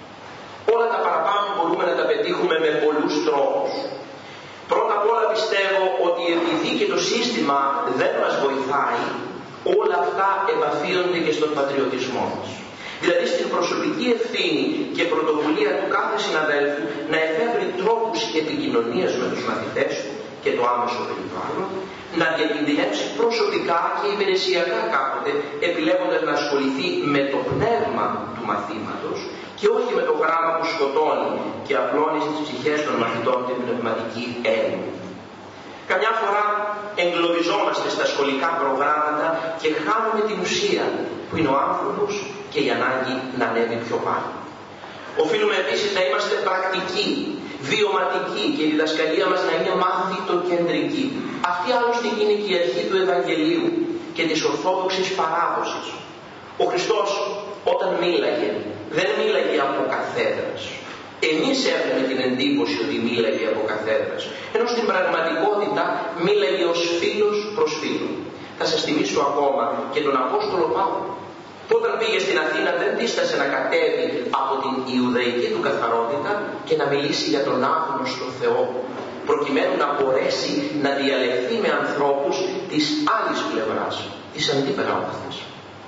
Όλα τα παραπάνω μπορούμε να τα πετύχουμε με πολλούς τρόπους. Πρώτα απ' όλα πιστεύω ότι επειδή και το σύστημα δεν μας βοηθάει, όλα αυτά επαφίονται και στον πατριωτισμό μας. Δηλαδή στην προσωπική ευθύνη και πρωτοβουλία του κάθε συναδέλφου να εφεύρει τρόπους επικοινωνίας με τους μαθητές του και το άμεσο περιβάλλον, να διακινδυνεύσει προσωπικά και υπηρεσιακά κάποτε, επιλέγοντας να ασχοληθεί με το πνεύμα του μαθήματος και όχι με το γράμμα που σκοτώνει και απλώνει στις ψυχές των μαθητών την πνευματική έρημη. Καμιά φορά εγκλωβιζόμαστε στα σχολικά προγράμματα και χάνουμε την ουσία που είναι ο άνθρωπος και η ανάγκη να ανέβει πιο πάνω. Οφείλουμε επίσης να είμαστε πρακτικοί, βιωματικοί και η διδασκαλία μας να είναι μάθητο-κεντρική. Αυτή άλλωστε είναι και η αρχή του Ευαγγελίου και της Ορθόδοξης παράδοσης. Ο Χριστός όταν μίλαγε, δεν μίλαγε από καθέδρας. Εμείς έχουμε την εντύπωση ότι μίλαγε από καθέδρας, ενώ στην πραγματικότητα μίλαγε ως φίλος προς φίλο. Θα σας θυμίσω ακόμα και τον Απόστολο Παύλο. Όταν πήγε στην Αθήνα δεν δίστασε να κατέβει από την Ιουδαϊκή του καθαρότητα και να μιλήσει για τον άγνωστο Θεό, προκειμένου να μπορέσει να διαλεχθεί με ανθρώπους της άλλης πλευράς, της αντίπεράμορφης.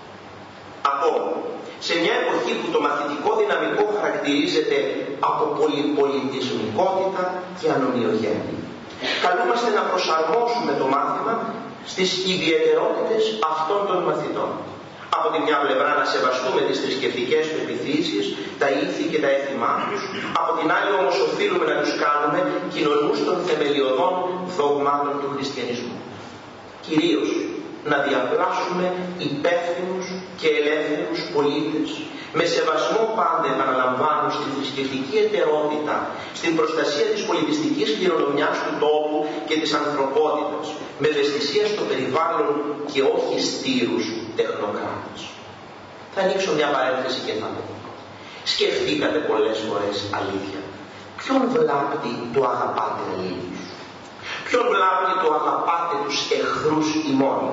Ακόμα, σε μια εποχή που το μαθητικό δυναμικό χαρακτηρίζεται από πολυπολιτισμικότητα και ανομοιογένεια, καλούμαστε να προσαρμόσουμε το μάθημα στις ιδιαιτερότητες αυτών των μαθητών. Από τη μια πλευρά να σεβαστούμε τις θρησκευτικές του πεποιθήσεις, τα ήθη και τα έθιμά τους, από την άλλη όμως οφείλουμε να τους κάνουμε κοινωνούς των θεμελιωδών δογμάτων του χριστιανισμού. Κυρίως να διαπλάσουμε υπεύθυνους και ελεύθερους πολίτες, με σεβασμό πάντα επαναλαμβάνω στη θρησκευτική εταιρότητα, στην προστασία της πολιτιστικής κληρονομιάς του τόπου και της ανθρωπότητας, με ευαισθησία στο περιβάλλον και όχι στήρους τεχνοκράτες. Θα ανοίξω μια παρένθεση και θα πω. Σκεφτήκατε πολλές φορές αλήθεια. Ποιον βλάπτει το αγαπάτε αλλήλους? Ποιον βλάπτει το αγαπάτε τους εχθρούς ημών?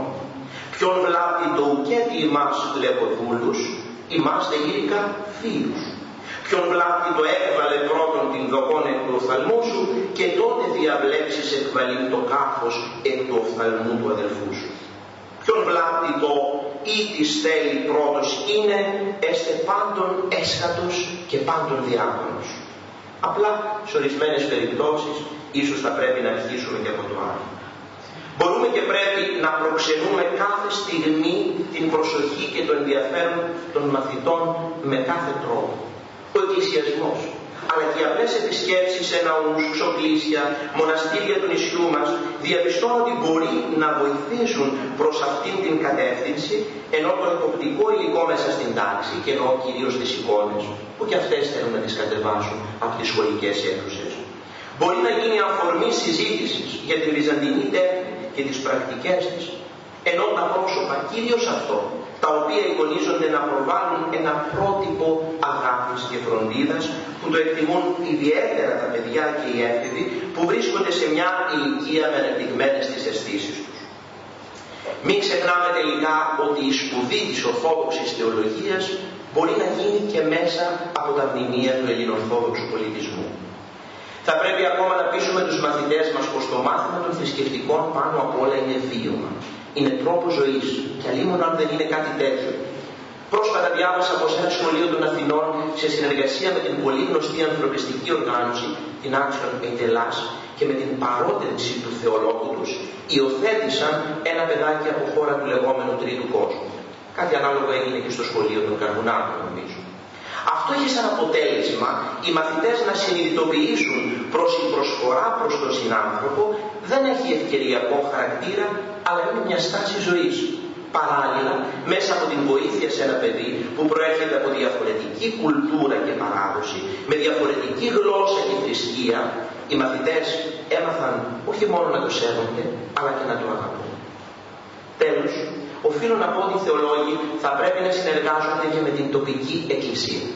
Ποιον βλάπτει το ουκέτι ημάς λεποδούλους, ημάς δε γύρικα φίλους. Ποιον βλάπτει το έβαλε πρώτον την δοκόν εκ του οφθαλμού σου και τότε διαβλέψεις εκβαλήν το κάφος εκ του οφθαλμού του αδελφού σου. Ποιον βλάπτει το ή της θέλει πρώτος είναι, έστε πάντων έσχατος και πάντων διάκονος. Απλά σε ορισμένες περιπτώσεις ίσως θα πρέπει να αρχίσουμε και από το άλλο. Μπορούμε και πρέπει να προξενούμε κάθε στιγμή την προσοχή και το ενδιαφέρον των μαθητών με κάθε τρόπο. Ο εκκλησιασμός, αλλά και οι απλές επισκέψεις σε ναούς, ξοκλήσια, μοναστήρια του νησιού μας, διαπιστώνω ότι μπορεί να βοηθήσουν προς αυτήν την κατεύθυνση, ενώ το εποπτικό υλικό μέσα στην τάξη, και εννοώ κυρίως τις εικόνες, που και αυτές θέλουν να τις κατεβάσουν από τις σχολικές αίθουσες, μπορεί να γίνει αφορμή συζήτησης για την βυζαντινή τέχνη και τις πρακτικές της, ενώ τα πρόσωπα, κυρίως αυτό, τα οποία εικονίζονται να προβάλλουν ένα πρότυπο αγάπης και φροντίδας που το εκτιμούν ιδιαίτερα τα παιδιά και οι έφηβοι που βρίσκονται σε μια ηλικία με ανεπτυγμένες τις αισθήσεις τους. Μην ξεχνάμε τελικά ότι η σπουδή της ορθόδοξης θεολογίας μπορεί να γίνει και μέσα από τα μνημεία του ελληνοορθόδοξου πολιτισμού. Θα πρέπει ακόμα να πείσουμε τους μαθητές μας πως το μάθημα των θρησκευτικών πάνω απ' όλα είναι βίωμα. Είναι τρόπος ζωής, και αλλήμον αν δεν είναι κάτι τέτοιο. Πρόσφατα διάβασα πως ένα σχολείο των Αθηνών, σε συνεργασία με την πολύ γνωστή ανθρωπιστική οργάνωση, την Action Aid Hellas, και με την παρότρινση του θεολόγου τους, υιοθέτησαν ένα παιδάκι από χώρα του λεγόμενου τρίτου κόσμου. Κάτι ανάλογο έγινε και στο σχολείο των Καρβουνάκων, νομίζω. Αυτό έχει σαν αποτέλεσμα οι μαθητές να συνειδητοποιήσουν πως η προσφορά προς τον συνάνθρωπο δεν έχει ευκαιριακό χαρακτήρα, αλλά είναι μια στάση ζωής. Παράλληλα, μέσα από την βοήθεια σε ένα παιδί που προέρχεται από διαφορετική κουλτούρα και παράδοση, με διαφορετική γλώσσα και θρησκεία, οι μαθητές έμαθαν όχι μόνο να το σέβονται, αλλά και να το αγαπούν. Τέλος, οφείλω να πω ότι οι θεολόγοι θα πρέπει να συνεργάζονται και με την τοπική εκκλησία.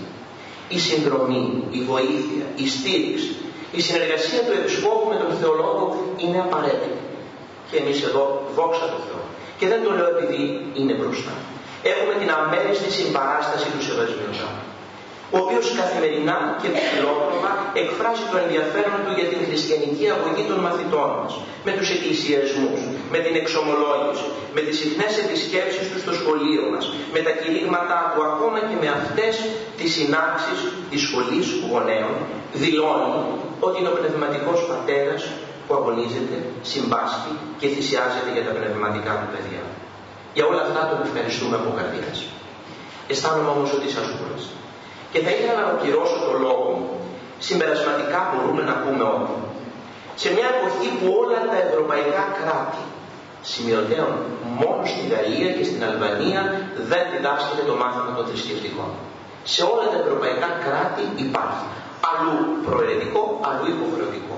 Η συνδρομή, η βοήθεια, η στήριξη, η συνεργασία του επισκόπου με τον θεολόγο είναι απαραίτητη. Και εμείς εδώ, δόξα τω Θεώ, και δεν το λέω επειδή είναι μπροστά, έχουμε την αμέριστη συμπαράσταση του Σεβασμιωτά, ο οποίος καθημερινά και φιλότροπα εκφράζει το ενδιαφέρον του για την χριστιανική αγωγή των μαθητών μας, με τους εκκλησιασμούς, με την εξομολόγηση, με τις συχνές επισκέψεις του στο σχολείο μας, με τα κηρύγματά του, ακόμα και με αυτές τις συνάξεις της σχολής γονέων, δηλώνει ότι είναι ο πνευματικός πατέρας που αγωνίζεται, συμπάσχει και θυσιάζεται για τα πνευματικά του παιδιά. Για όλα αυτά τον ευχαριστούμε από καρδιάς. Αισθάνομαι όμως ότι σας κούρασα. Και θα ήθελα να ολοκληρώσω το λόγο μου. Συμπερασματικά μπορούμε να πούμε ότι σε μια εποχή που όλα τα ευρωπαϊκά κράτη, σημειωτέων μόνο στη Γαλλία και στην Αλβανία, δεν διδάσκεται το μάθημα των θρησκευτικών. Σε όλα τα ευρωπαϊκά κράτη υπάρχει. Αλλού προαιρετικό, αλλού υποχρεωτικό.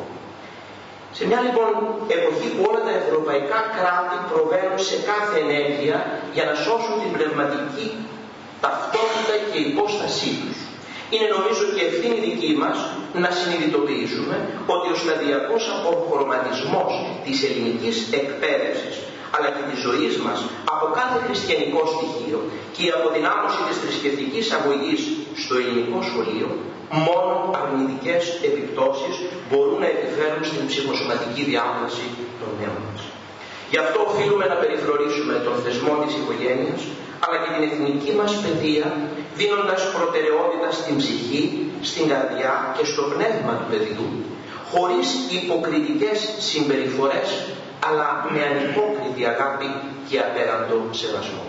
Σε μια λοιπόν εποχή που όλα τα ευρωπαϊκά κράτη προβαίνουν σε κάθε ενέργεια για να σώσουν την πνευματική ταυτότητα και υπόστασή τους, είναι νομίζω και ευθύνη δική μας να συνειδητοποιήσουμε ότι ο σταδιακός αποχρωματισμός της ελληνικής εκπαίδευσης αλλά και της ζωής μας από κάθε χριστιανικό στοιχείο και η αποδυνάμωση της θρησκευτικής αγωγής στο ελληνικό σχολείο μόνο αρνητικές επιπτώσεις μπορούν να επιφέρουν στην ψυχοσωματική διάβαση των νέων μας. Γι' αυτό οφείλουμε να περιφρονήσουμε τον θεσμό της οικογένειας αλλά και την εθνική μας παιδεία, δίνοντας προτεραιότητα στην ψυχή, στην καρδιά και στο πνεύμα του παιδιού, χωρίς υποκριτικές συμπεριφορές, αλλά με ανυπόκριτη αγάπη και απέραντο σεβασμό.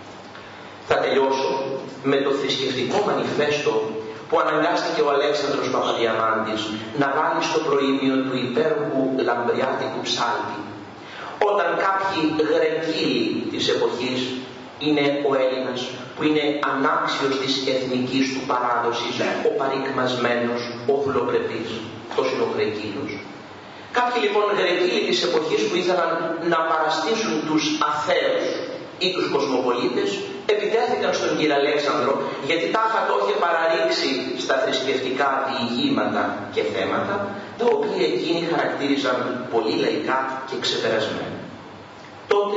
Θα τελειώσω με το θρησκευτικό μανιφέστο που αναγκάστηκε ο Αλέξανδρος Παπαδιαμάντης να βάλει στο προήμιο του υπέροχου λαμπριάτικου ψάλτη, όταν κάποιοι γρεκύλοι της εποχής είναι ο Έλληνας που είναι ανάξιος της εθνικής του παράδοσης, ο παρικμασμένος, ο δουλοπρεπής. Αυτός είναι ο γρεκύλος. Κάποιοι λοιπόν γρεκύλοι της εποχής που ήθελαν να παραστήσουν τους αθέους ή τους κοσμοπολίτες επιτέθηκαν στον κύριο Αλέξανδρο γιατί τάχα το είχε παραρρίξει στα θρησκευτικά διηγήματα και θέματα τα οποία εκείνοι χαρακτήριζαν πολύ λαϊκά και ξεπερασμένα. Τότε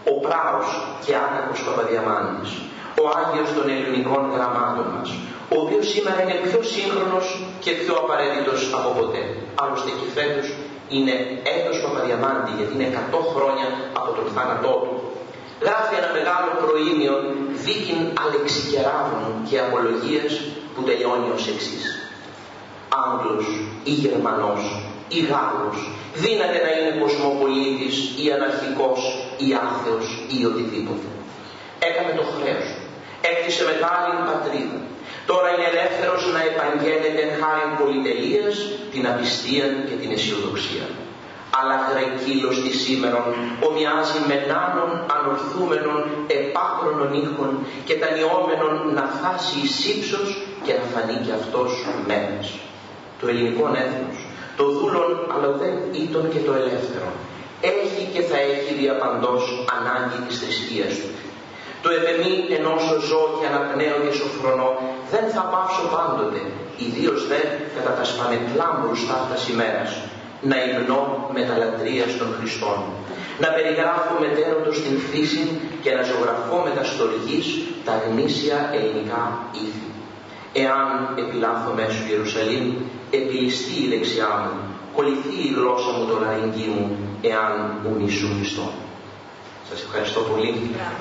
ο πράος και άτακος Παπαδιαμάντης, ο Άγιος των ελληνικών γραμμάτων μας, ο οποίος σήμερα είναι πιο σύγχρονος και πιο απαραίτητος από ποτέ. Άλλωστε και φέτος είναι έτος Παπαδιαμάντη, γιατί είναι 100 χρόνια από τον θάνατό του. Γράφει ένα μεγάλο προήμιο δίκην αλεξικεράβων και απολογίες που τελειώνει ως εξής. Άγγλος ή Γερμανός ή Γάλλος δύναται να είναι κοσμοπολίτης ή αναρχικός ή άθεος ή οτιδήποτε. Έκανε το χρέος, έκτισε μεγάλη πατρίδα. Τώρα είναι ελεύθερος να επαγγέλλεται χάριν πολυτελείας την απιστία και την αισιοδοξία. Αλλά γραϊκύλος τη σήμερον ομοιάζει με νάνων ανορθούμενων επάχρονων ήχων και τανιόμενων να φτάσει εις ύψος και να φανεί και αυτός μένας. Το ελληνικό έθνος, το δούλον αλλά δεν ήτον και το ελεύθερο, έχει και θα έχει διαπαντός ανάγκη της θρησκείας του. Το επεμή ενός ζω και αναπνέω και σοφρονώ δεν θα πάψω πάντοτε, ιδίως δε κατά τα σπανεκλάμπρους ταύτας ημέρας, να υμνώ μεταλατρείας των Χριστών, να περιγράφω μετέροντος την φύση και να ζωγραφώ με τα στοργής τα γνήσια ελληνικά ήθη. Εάν επιλάθω μέσω Ιερουσαλήμ, επιληστεί η δεξιά μου, κολληθεί η γλώσσα μου το λαρυγγί μου, εάν ου μισού μισθών. Σας ευχαριστώ πολύ.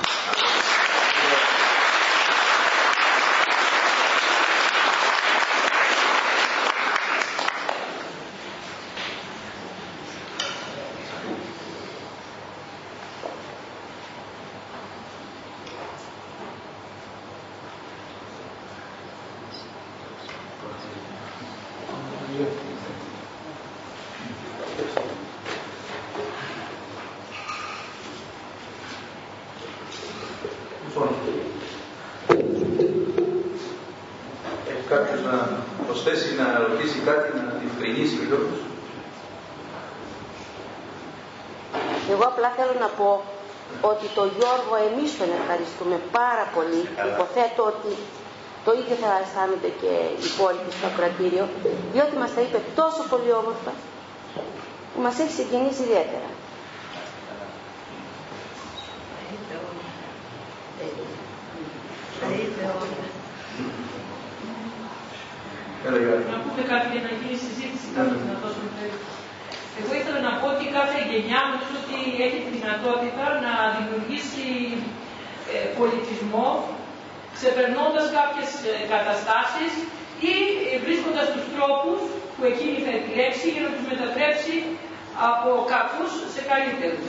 Κάποιος να προσθέσει, να ρωτήσει κάτι, να διευκρινίσει ο Γιώργος? Εγώ απλά θέλω να πω ότι το Γιώργο εμείς τον ευχαριστούμε πάρα πολύ. Υποθέτω ότι το ίδιο θα αισθάνονται και οι υπόλοιποι στο ακροατήριο, διότι μας τα είπε τόσο πολύ όμορφα που μας έχει συγκινήσει ιδιαίτερα. Να πούμε κάτι για να γίνει συζήτηση, να δώσουμε τέλος. Εγώ ήθελα να πω ότι κάθε γενιά νομίζω ότι έχει τη δυνατότητα να δημιουργήσει πολιτισμό, ξεπερνώντας κάποιες καταστάσεις ή βρίσκοντας τους τρόπους που εκείνη θα επιλέξει για να τους μετατρέψει από κακούς σε καλύτερους.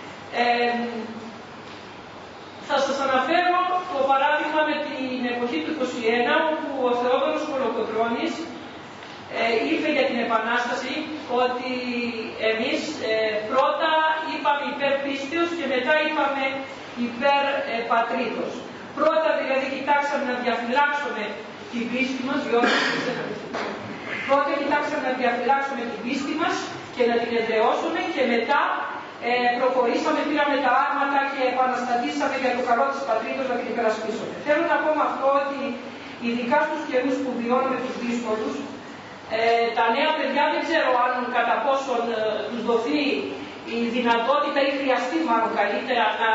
Θα σας αναφέρω το παράδειγμα με την εποχή του 21, όπου ο Θεόδωρος Κολοκοτρώνης ήρθε για την Επανάσταση ότι εμείς πρώτα είπαμε υπέρ πίστεως και μετά είπαμε υπέρ πατρίδος. Πρώτα δηλαδή κοιτάξαμε να διαφυλάξουμε την πίστη μας, πρώτα κοιτάξαμε να διαφυλάξουμε την πίστη μας και να την εδραιώσουμε και μετά προχωρήσαμε, πήραμε τα άρματα και επαναστατήσαμε για το καλό της πατρίδος να την υπερασπίσουμε. Θέλω να πω με αυτό ότι ειδικά στους καιρούς που βιώνουμε τους δύσκολους, τα νέα παιδιά δεν ξέρω αν κατά πόσον τους δοθεί η δυνατότητα ή χρειαστεί μάλλον καλύτερα να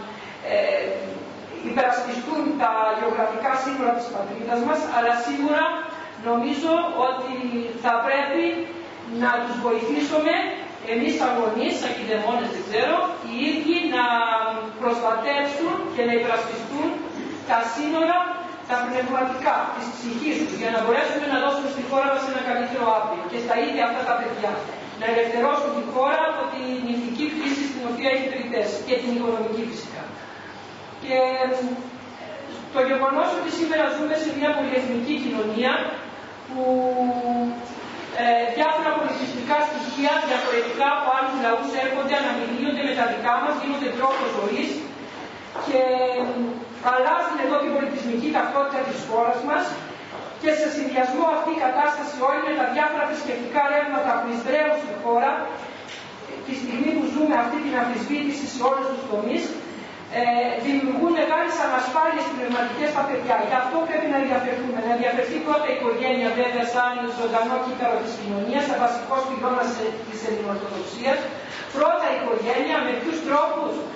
υπερασπιστούν τα γεωγραφικά σύνορα της πατρίδας μας, αλλά σίγουρα νομίζω ότι θα πρέπει να τους βοηθήσουμε εμείς αγωνείς, ακιδεμόνες δεν ξέρω, οι ίδιοι να προστατεύσουν και να υπερασπιστούν τα σύνορα, τα πνευματικά της ψυχής τους, για να μπορέσουμε να δώσουμε στη χώρα μας ένα καλύτερο αύριο και στα ίδια αυτά τα παιδιά. Να ελευθερώσουν τη χώρα από την ηθική κρίση στην οποία έχει περιπέσει και την οικονομική φυσικά. Και το γεγονός ότι σήμερα ζούμε σε μια πολυεθνική κοινωνία που διάφορα πολιτιστικά στοιχεία διαφορετικά από άλλους λαούς έρχονται, αναμειγνύονται με τα δικά μας, γίνονται τρόπο ζωής και αλλάζουν εδώ την πολιτισμική ταυτότητα της χώρας μας και σε συνδυασμό αυτή η κατάσταση όλη με τα διάφορα θρησκευτικά ρεύματα που εισδραίουν στη χώρα τη στιγμή που ζούμε αυτή την αμφισβήτηση σε όλους τους τομείς, δημιουργούν μεγάλες ανασφάλειες πνευματικές στα παιδιά. Γι' αυτό πρέπει να ενδιαφερθούμε. Να ενδιαφερθεί πρώτα η οικογένεια, βέβαια, σαν ζωντανό κύτταρο της κοινωνίας, σαν βασικός πυλώνας της ελληνοορθοδοξίας. Πρώτα η οικογένεια, με ποιους τρόπους?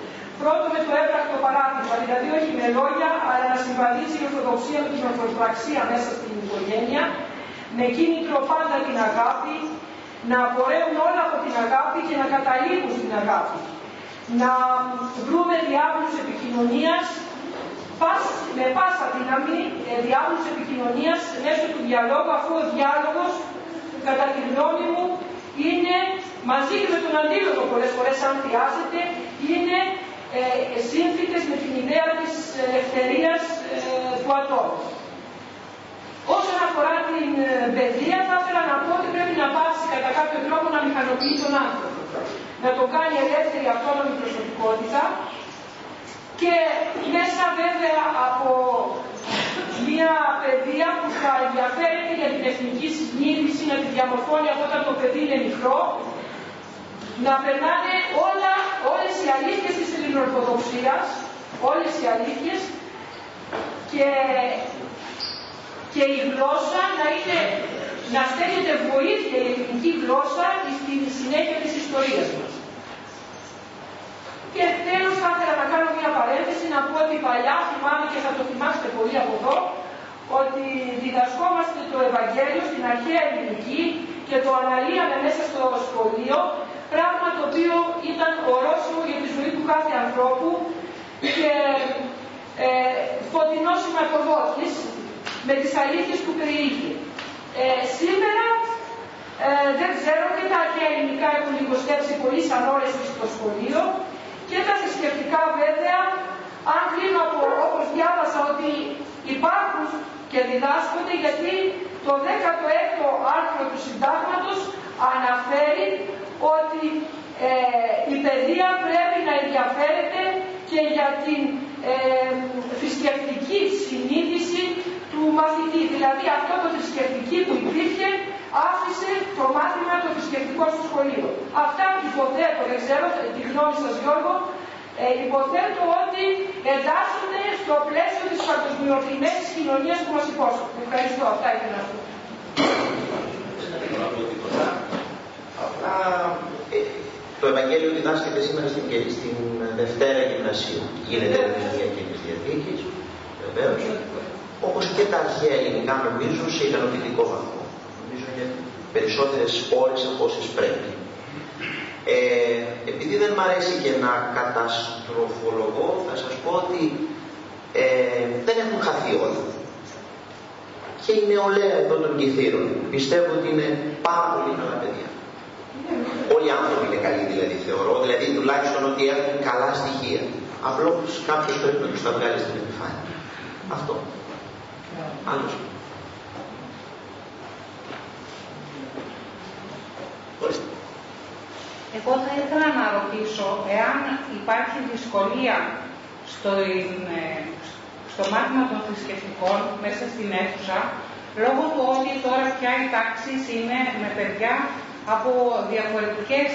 Πρώτο με το έμπρακτο παράδειγμα, δηλαδή όχι με λόγια, αλλά να συμβαδίζει η Ορθοδοξία με την ορθοπραξία μέσα στην οικογένεια, με κίνητρο πάντα την αγάπη, να απορρέουν όλα από την αγάπη και να καταλήγουν στην αγάπη. Να βρούμε διάβλους επικοινωνίας, με πάσα δύναμη διάβλους επικοινωνίας μέσω του διαλόγου, αφού ο διάλογος, κατά τη γνώμη μου, είναι μαζί και με τον αντίλογο πολλές φορές, αν χρειάζεται, είναι σύνθετες με την ιδέα της ελευθερίας του ατόμου. Όσον αφορά την παιδεία, θα ήθελα να πω ότι πρέπει να πάψει κατά κάποιο τρόπο να μηχανοποιεί τον άνθρωπο. Να τον κάνει ελεύθερη αυτόνομη προσωπικότητα και μέσα βέβαια από μια παιδεία που θα ενδιαφέρεται για την εθνική συνείδηση, να τη διαμορφώνει από όταν το παιδί είναι μικρό, να περνάνε όλες οι αλήθειες της ελληνοορθοδοξίας, όλες οι αλήθειες και η γλώσσα να στέλνεται βοήθεια η ελληνική γλώσσα στη συνέχεια της ιστορίας μας. Και τέλος θα ήθελα να κάνω μια παρένθεση, να πω ότι παλιά θυμάμαι και θα το θυμάστε πολύ από εδώ, ότι διδασκόμαστε το Ευαγγέλιο στην αρχαία ελληνική και το αναλύαμε μέσα στο σχολείο, πράγμα το οποίο ήταν ορόσημο για τη ζωή του κάθε ανθρώπου και φωτεινό σηματοδότης με τις αλήθειες που περιείχε. Σήμερα δεν ξέρω, και τα αρχαία ελληνικά έχουν λιγοστέψει πολύ σαν ώρες στο σχολείο και τα θρησκευτικά βέβαια, αν κρίνω από όπως διάβασα ότι υπάρχουν και διδάσκονται, γιατί το 16ο άρθρο του Συντάγματος αναφέρει ότι η παιδεία πρέπει να ενδιαφέρεται και για την θρησκευτική συνείδηση του μαθητή. Δηλαδή αυτό το θρησκευτική που υπήρχε άφησε το μάθημα το θρησκευτικό στο σχολείο. Αυτά υποθέτω, δεν ξέρω τη γνώμη σας Γιώργο, υποθέτω ότι εντάσσονται στο πλαίσιο της παγκοσμιοποιημένης κοινωνίας που μας υπόσχονται. Ευχαριστώ. Αυτά ήθελα να πω. Απλά το Ευαγγέλιο διδάσκεται σήμερα στην Δευτέρα Γυμνασίου. Γίνεται ερμηνεία και της Διαθήκης, βεβαίως. Όπως και τα αρχαία ελληνικά, νομίζω σε ικανοποιητικό βαθμό. Νομίζω είναι περισσότερες ώρες από όσες πρέπει. Επειδή δεν μ' αρέσει και να καταστροφολογώ, θα σας πω ότι δεν έχουν χαθεί όλα. Και η νεολαία εδώ των Κιθήρων πιστεύω ότι είναι πάρα πολύ καλά παιδιά. Όλοι οι άνθρωποι είναι καλοί, δηλαδή θεωρώ, δηλαδή τουλάχιστον ότι έχουν καλά στοιχεία. Απλώς κάποιος πρέπει να τους τα βγάλει στην επιφάνεια. Αυτό. Άλλος. Ορίστε. Εγώ θα ήθελα να ρωτήσω εάν υπάρχει δυσκολία στο μάθημα των θρησκευτικών μέσα στην αίθουσα, λόγω του ότι τώρα πια οι τάξεις είναι με παιδιά από διαφορετικές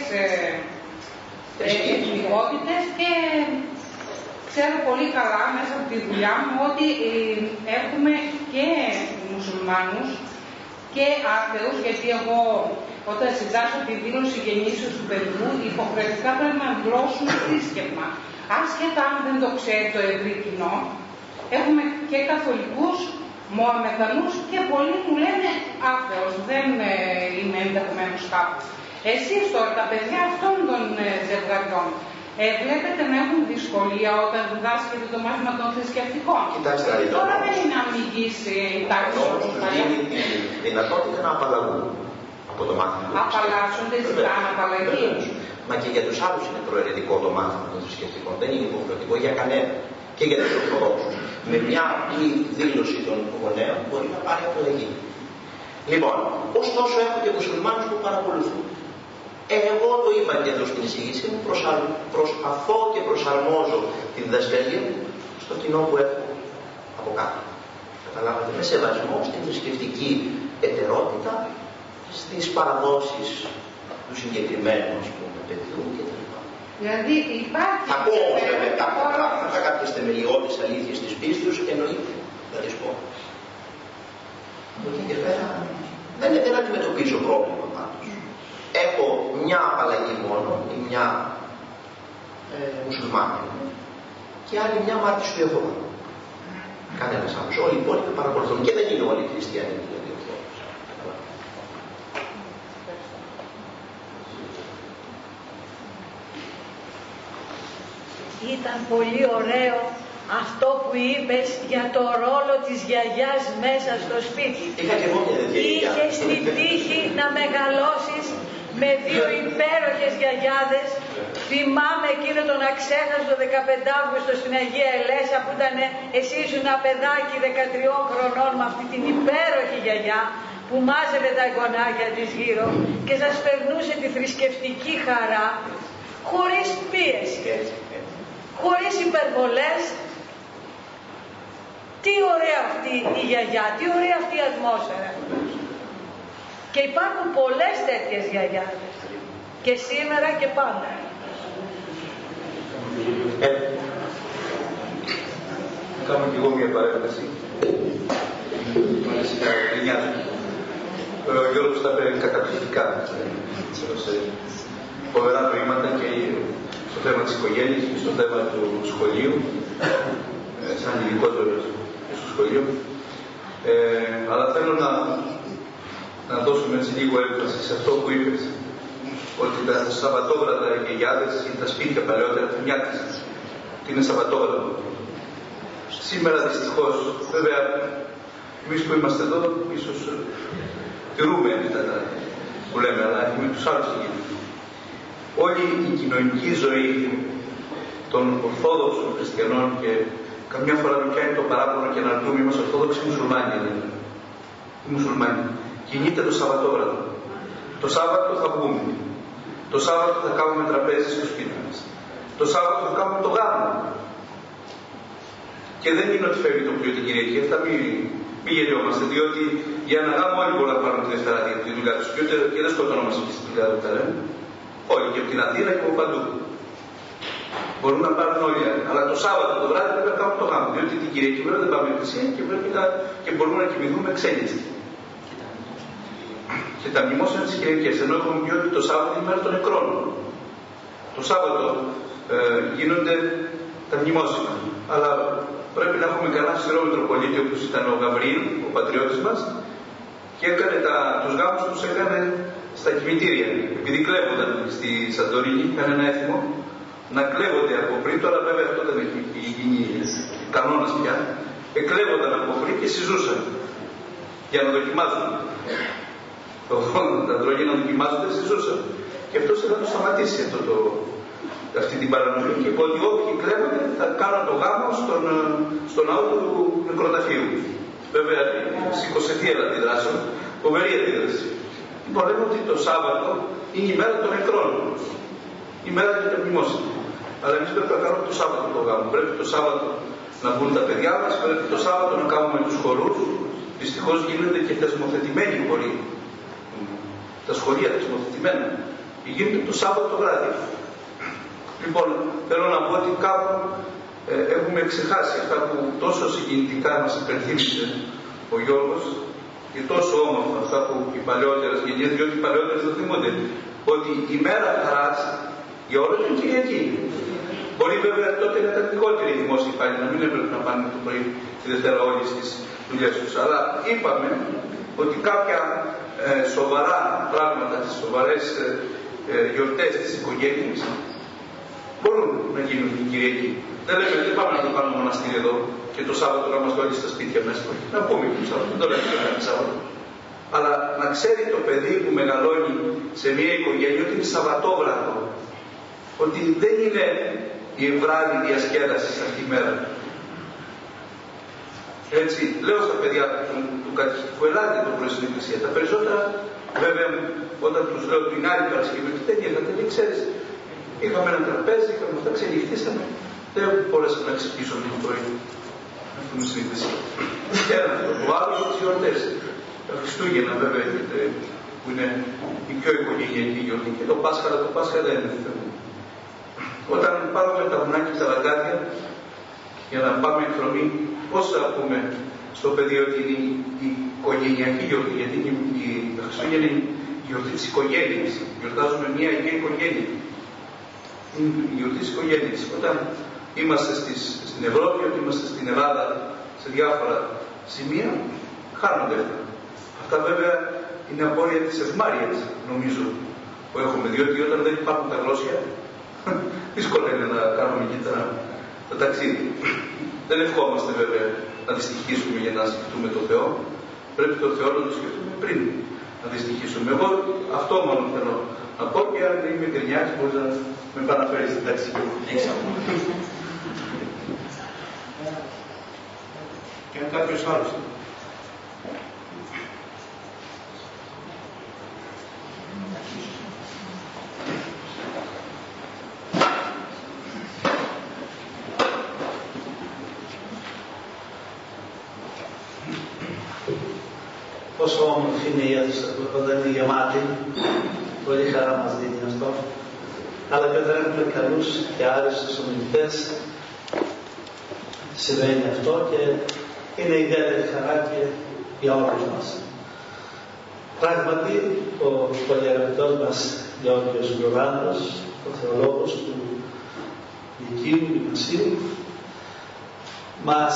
εθνικότητες και ξέρω πολύ καλά μέσα από τη δουλειά μου ότι έχουμε και μουσουλμάνους και άθεους, γιατί εγώ όταν συντάσσω τη δήλωση γεννήσεως του παιδιού υποχρεωτικά πρέπει να δηλώσουμε θρήσκευμα. Άσχετα αν δεν το ξέρει το ευρύ κοινό, έχουμε και καθολικούς, Μωαμετανούς και πολλοί μου λένε άθεος, δεν είμαι ενδεχομένως κάπου. Εσείς τώρα τα παιδιά αυτών των ζευγαριών βλέπετε να έχουν δυσκολία όταν διδάσκεται το μάθημα των θρησκευτικών. Κοιτάξτε, τώρα δεν είναι αμυγής η τάξη όπως παλιά. Δίνει τη δυνατότητα να απαλλαγούν από το μάθημα. Απαλλάσσονται, ζητάνε απαλλαγή. Μα και για τους άλλους είναι προαιρετικό το μάθημα των θρησκευτικών. Δεν είναι υποχρεωτικό για κανένα. Και για τους Ορθοδόξους. Με μια απλή δήλωση των γονέων μπορεί να πάρει απαλλαγή. Λοιπόν, ωστόσο έχω και μουσουλμάνους που παρακολουθούν. Εγώ το είπα και εδώ στην εισηγήσή μου, προσπαθώ και προσαρμόζω τη διδασκαλία μου στο κοινό που έχω από κάτω. Καταλάβατε, με σεβασμό στην θρησκευτική εταιρότητα, στις παραδόσεις του συγκεκριμένου, ας πούμε, παιδιού κτλ. Δηλαδή υπάρχει... Θα πω όμως βέβαια κάποια πράγματα, κάποιες θεμελιώδεις αλήθειες της πίστης, εννοείται, θα τις πω. Από εκεί και πέρα δεν αντιμετωπίζω πρόβλημα πάντως. Έχω μια απαλλαγή μόνο ή μια μουσουλμάνοι και άλλη μια μάρτυς του Ιεχώβα. Κανένας άλλος. Όλοι οι υπόλοιποι παρακολουθούν και δεν είναι όλοι οι χριστιανοί. Ήταν πολύ ωραίο αυτό που είπες για το ρόλο της γιαγιάς μέσα στο σπίτι. Είχες την τύχη να μεγαλώσεις με δύο υπέροχες γιαγιάδες. Θυμάμαι εκείνο τον αξέχαστο 15 Αύγουστο στην Αγία Ελέσσα που ήταν, εσύ ήσουν ένα παιδάκι 13 χρονών με αυτή την υπέροχη γιαγιά που μάζευε τα εγγονάκια της γύρω και σας περνούσε τη θρησκευτική χαρά χωρίς πίεση, χωρίς υπερβολές. Τι ωραία αυτή η γιαγιά, τι ωραία αυτή η ατμόσφαιρα. Και υπάρχουν πολλές τέτοιες γιαγιάδες και σήμερα και πάντα. Κάνω κι εγώ μια παρέμβαση. Ο Γιώργος τα είπε καταπληκτικά. Φοβερά νοήματα και στο θέμα της οικογένειας και στο θέμα του σχολείου, σαν ειδικότερο στο σχολείο. Αλλά θέλω να δώσουμε έτσι λίγο έμφαση σε αυτό που είπες, ότι τα Σαββατόβρατα οι γιαγιάδες ή τα σπίτια παλαιότερα θυμιάτισαν ότι είναι Σαββατόβρατο. Σήμερα δυστυχώς, βέβαια, εμείς που είμαστε εδώ, ίσως τηρούμε αυτά που λέμε, αλλά με τους άλλους τι γίνεται. Όλη η κοινωνική ζωή των Ορθόδοξων Χριστιανών και καμιά φορά με πιάνει το παράπονο και να ρωτούμε, είμαστε Ορθόδοξοι μουσουλμάνοι, οι μουσουλμάνοι. Κινείται το Σαββατόβρατο. Το Σάββατο θα βγούμε. Το Σάββατο θα κάνουμε τραπέζι στο σπίτι μας. Το Σάββατο θα κάνουμε το γάμο. Και δεν είναι ότι φεύγει το πλοίο την Κυριακή, αυτά μην γελιόμαστε, διότι για ένα γάμο όλοι μπορούν να πάρουν τη Δευτέρα τη δουλειά του και δεν σκοτώνομαστε στη δουλειά του καλέ. Όλοι, και από την Αθήνα και από παντού. Μπορούν να πάρουν όλοι. Αλλά το Σάββατο το βράδυ πρέπει να κάνουμε το γάμο. Διότι την Κυριακή βέβαια δεν πάμε εκκλησία και μπορούμε να κοιμηθούμε ξένιστοι. Και τα μνημόσυνα της Κυριακής, ενώ έχουμε πει ότι το Σάββατο είναι η μέρα των νεκρών. Το Σάββατο γίνονται τα μνημόσυνα. Αλλά πρέπει να έχουμε κανένα ισχυρό Μητροπολίτη, όπως ήταν ο Γαβριήλ, ο πατριώτης μας, και έκανε τους γάμους τους έκανε στα κημητήρια. Επειδή κλέβονταν στη Σαντορίνη, είχαν ένα έθιμο να κλέβονται από πριν, τώρα βέβαια αυτό δεν έχει γίνει κανόνας πια. Εκλέβονταν από πριν και συζούσαν για να δοκιμάζουν. Τα ντρόγια να δοκιμάζονται, συζούσαν. Και αυτός ήθελε να το σταματήσει αυτή την παρανομία και είπε ότι όποιοι κλέβονται θα κάνουν το γάμο στον ναό του νεκροταφείου. Βέβαια, σήκωσε θύελα αντιδράσεων, φοβερή αντίδραση. Λοιπόν, λέμε ότι το Σάββατο είναι η μέρα των νεκρών. Η μέρα για τα μνημόσυνα. Αλλά εμείς πρέπει να κάνουμε το Σάββατο το γάμο. Πρέπει το Σάββατο να βγουν τα παιδιά μας, πρέπει το Σάββατο να κάνουμε τους χορούς. Δυστυχώς γίνονται και θεσμοθετημένοι χοροί. Τα σχολεία θεσμοθετημένα. Γίνεται το Σάββατο το βράδυ. Λοιπόν, θέλω να πω ότι κάπου έχουμε ξεχάσει αυτά που τόσο συγκινητικά μας υπενθύμισε ο Γιώργος και τόσο όμορφα αυτά που οι παλαιότερες γενιές, διότι οι παλαιότερες δεν θυμούνται, ότι η μέρα χαράς για όλο ήταν Κυριακή. Μπορεί βέβαια τότε να ήταν λιγότεροι οι δημόσιοι υπάλληλοι, να μην έπρεπε να πάνε το πρωί τη Δευτέρα όλοι στις δουλειές τους. Αλλά είπαμε ότι κάποια σοβαρά πράγματα, τις σοβαρές γιορτές της οικογένειας μπορούν να γίνουν την Κυριακή. Δεν πάμε να το κάνουμε μοναστήρι εδώ και το Σάββατο να είμαστε όλοι στα σπίτια μέσα. Να πούμε και το Σάββατο, δεν το λέμε και το Σάββατο. Αλλά να ξέρει το παιδί που μεγαλώνει σε μια οικογένεια ότι είναι Σαββατόβραδο. Ότι δεν είναι η βράδυ διασκέδαση αυτή η μέρα. Έτσι, λέω στα παιδιά του κατηχητικού, ελάτε το πρωί στην εκκλησία. Τα περισσότερα, βέβαια, όταν τους λέω την άλλη Παρασκευή, τι τέτοια είχατε, δεν ξέρεις. Είχαμε ένα τραπέζι, είχαμε αυτά, ξενυχτήσαμε. Δεν μπορέσαμε να ξυπνήσουμε το πρωί. Να πούμε στην εκκλησία. Ένα αυτό. Το άλλο είναι τις γιορτές. Τα Χριστούγεννα, βέβαια, που είναι η πιο οικογενειακή γιορτή. Και το Πάσχα, αλλά το Πάσχα δεν είναι θέμα. Όταν πάρουμε τα βουνάκια και τα λαγκάδια για να πάμε εκδρομή, πώς θα πούμε στο παιδί ότι είναι η οικογενειακή γιορτή, γιατί τα Χριστούγεννα είναι η γιορτή της οικογένειας. Γιορτάζουμε μια ίδια οικογένεια. Είναι η γιορτή της οικογένειας. Όταν είμαστε στην Ευρώπη, όταν είμαστε στην Ελλάδα, σε διάφορα σημεία, χάνονται αυτά. Αυτά βέβαια είναι απόρρια της ευμάρειας, νομίζω, που έχουμε, διότι όταν δεν υπάρχουν τα γλώσσια, δύσκολο είναι να κάνουμε και το ταξίδι. Δεν ευχόμαστε βέβαια να δυστυχήσουμε για να σκεφτούμε τον Θεό. Πρέπει τον Θεό να το σκεφτούμε πριν να δυστυχήσουμε. Εγώ αυτό μόνο θέλω να πω, και αν δεν είμαι γκρινιάς μπορείς να με παραφέρεις στην τάξη. Και αν κάποιος άλλος. Πόσο όμορφη είναι η αίθουσα όταν είναι γεμάτη, πολύ χαρά μας δίνει αυτό. Αλλά και όταν έχουμε καλούς και άριστους ομιλητές, συμβαίνει αυτό και είναι ιδιαίτερη χαρά και για όλους μας. Πράγματι, ο πολυαγαπητός μας Γεώργιος Γκροβάνος, ο θεολόγος του Λυκείου Δημοσίου, μας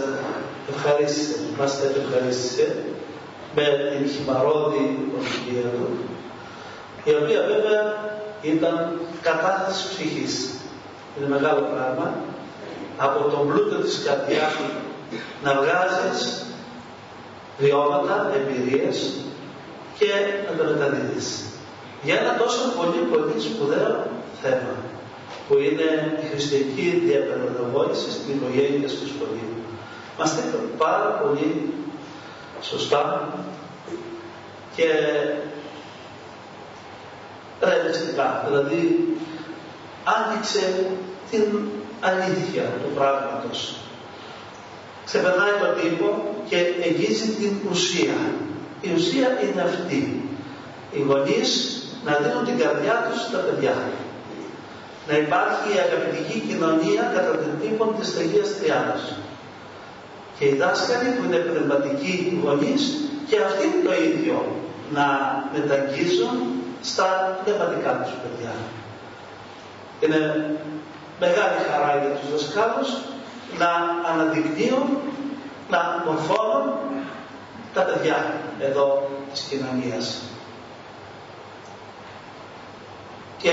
ευχαρίστησε με την χυμαρώδη ομιλία του, η οποία βέβαια ήταν κατάθεση ψυχής. Είναι μεγάλο πράγμα από τον πλούτο της καρδιάς να βγάζεις βιώματα, εμπειρίες και να τα μεταδίδεις για ένα τόσο πολύ σπουδαίο θέμα που είναι η χριστιανική διαπαιδαγώγηση στην οικογένεια και στο σχολείο. Μας είπε πάρα πολύ σωστά και ρεαλιστικά, δηλαδή άνοιξε την αλήθεια του πράγματος. Ξεπερνάει τον τύπο και εγγύζει την ουσία. Η ουσία είναι αυτή. Οι γονείς να δίνουν την καρδιά τους στα παιδιά. Να υπάρχει η αγαπητική κοινωνία κατά την τύπων της Αγίας Τριάδας. Και οι δάσκαλοι που είναι πνευματικοί γονείς και αυτοί το ίδιο να μεταγγίζουν στα πνευματικά τους παιδιά. Είναι μεγάλη χαρά για τους δασκάλους να αναδεικνύουν, να μορφώνουν τα παιδιά εδώ της κοινωνίας. Και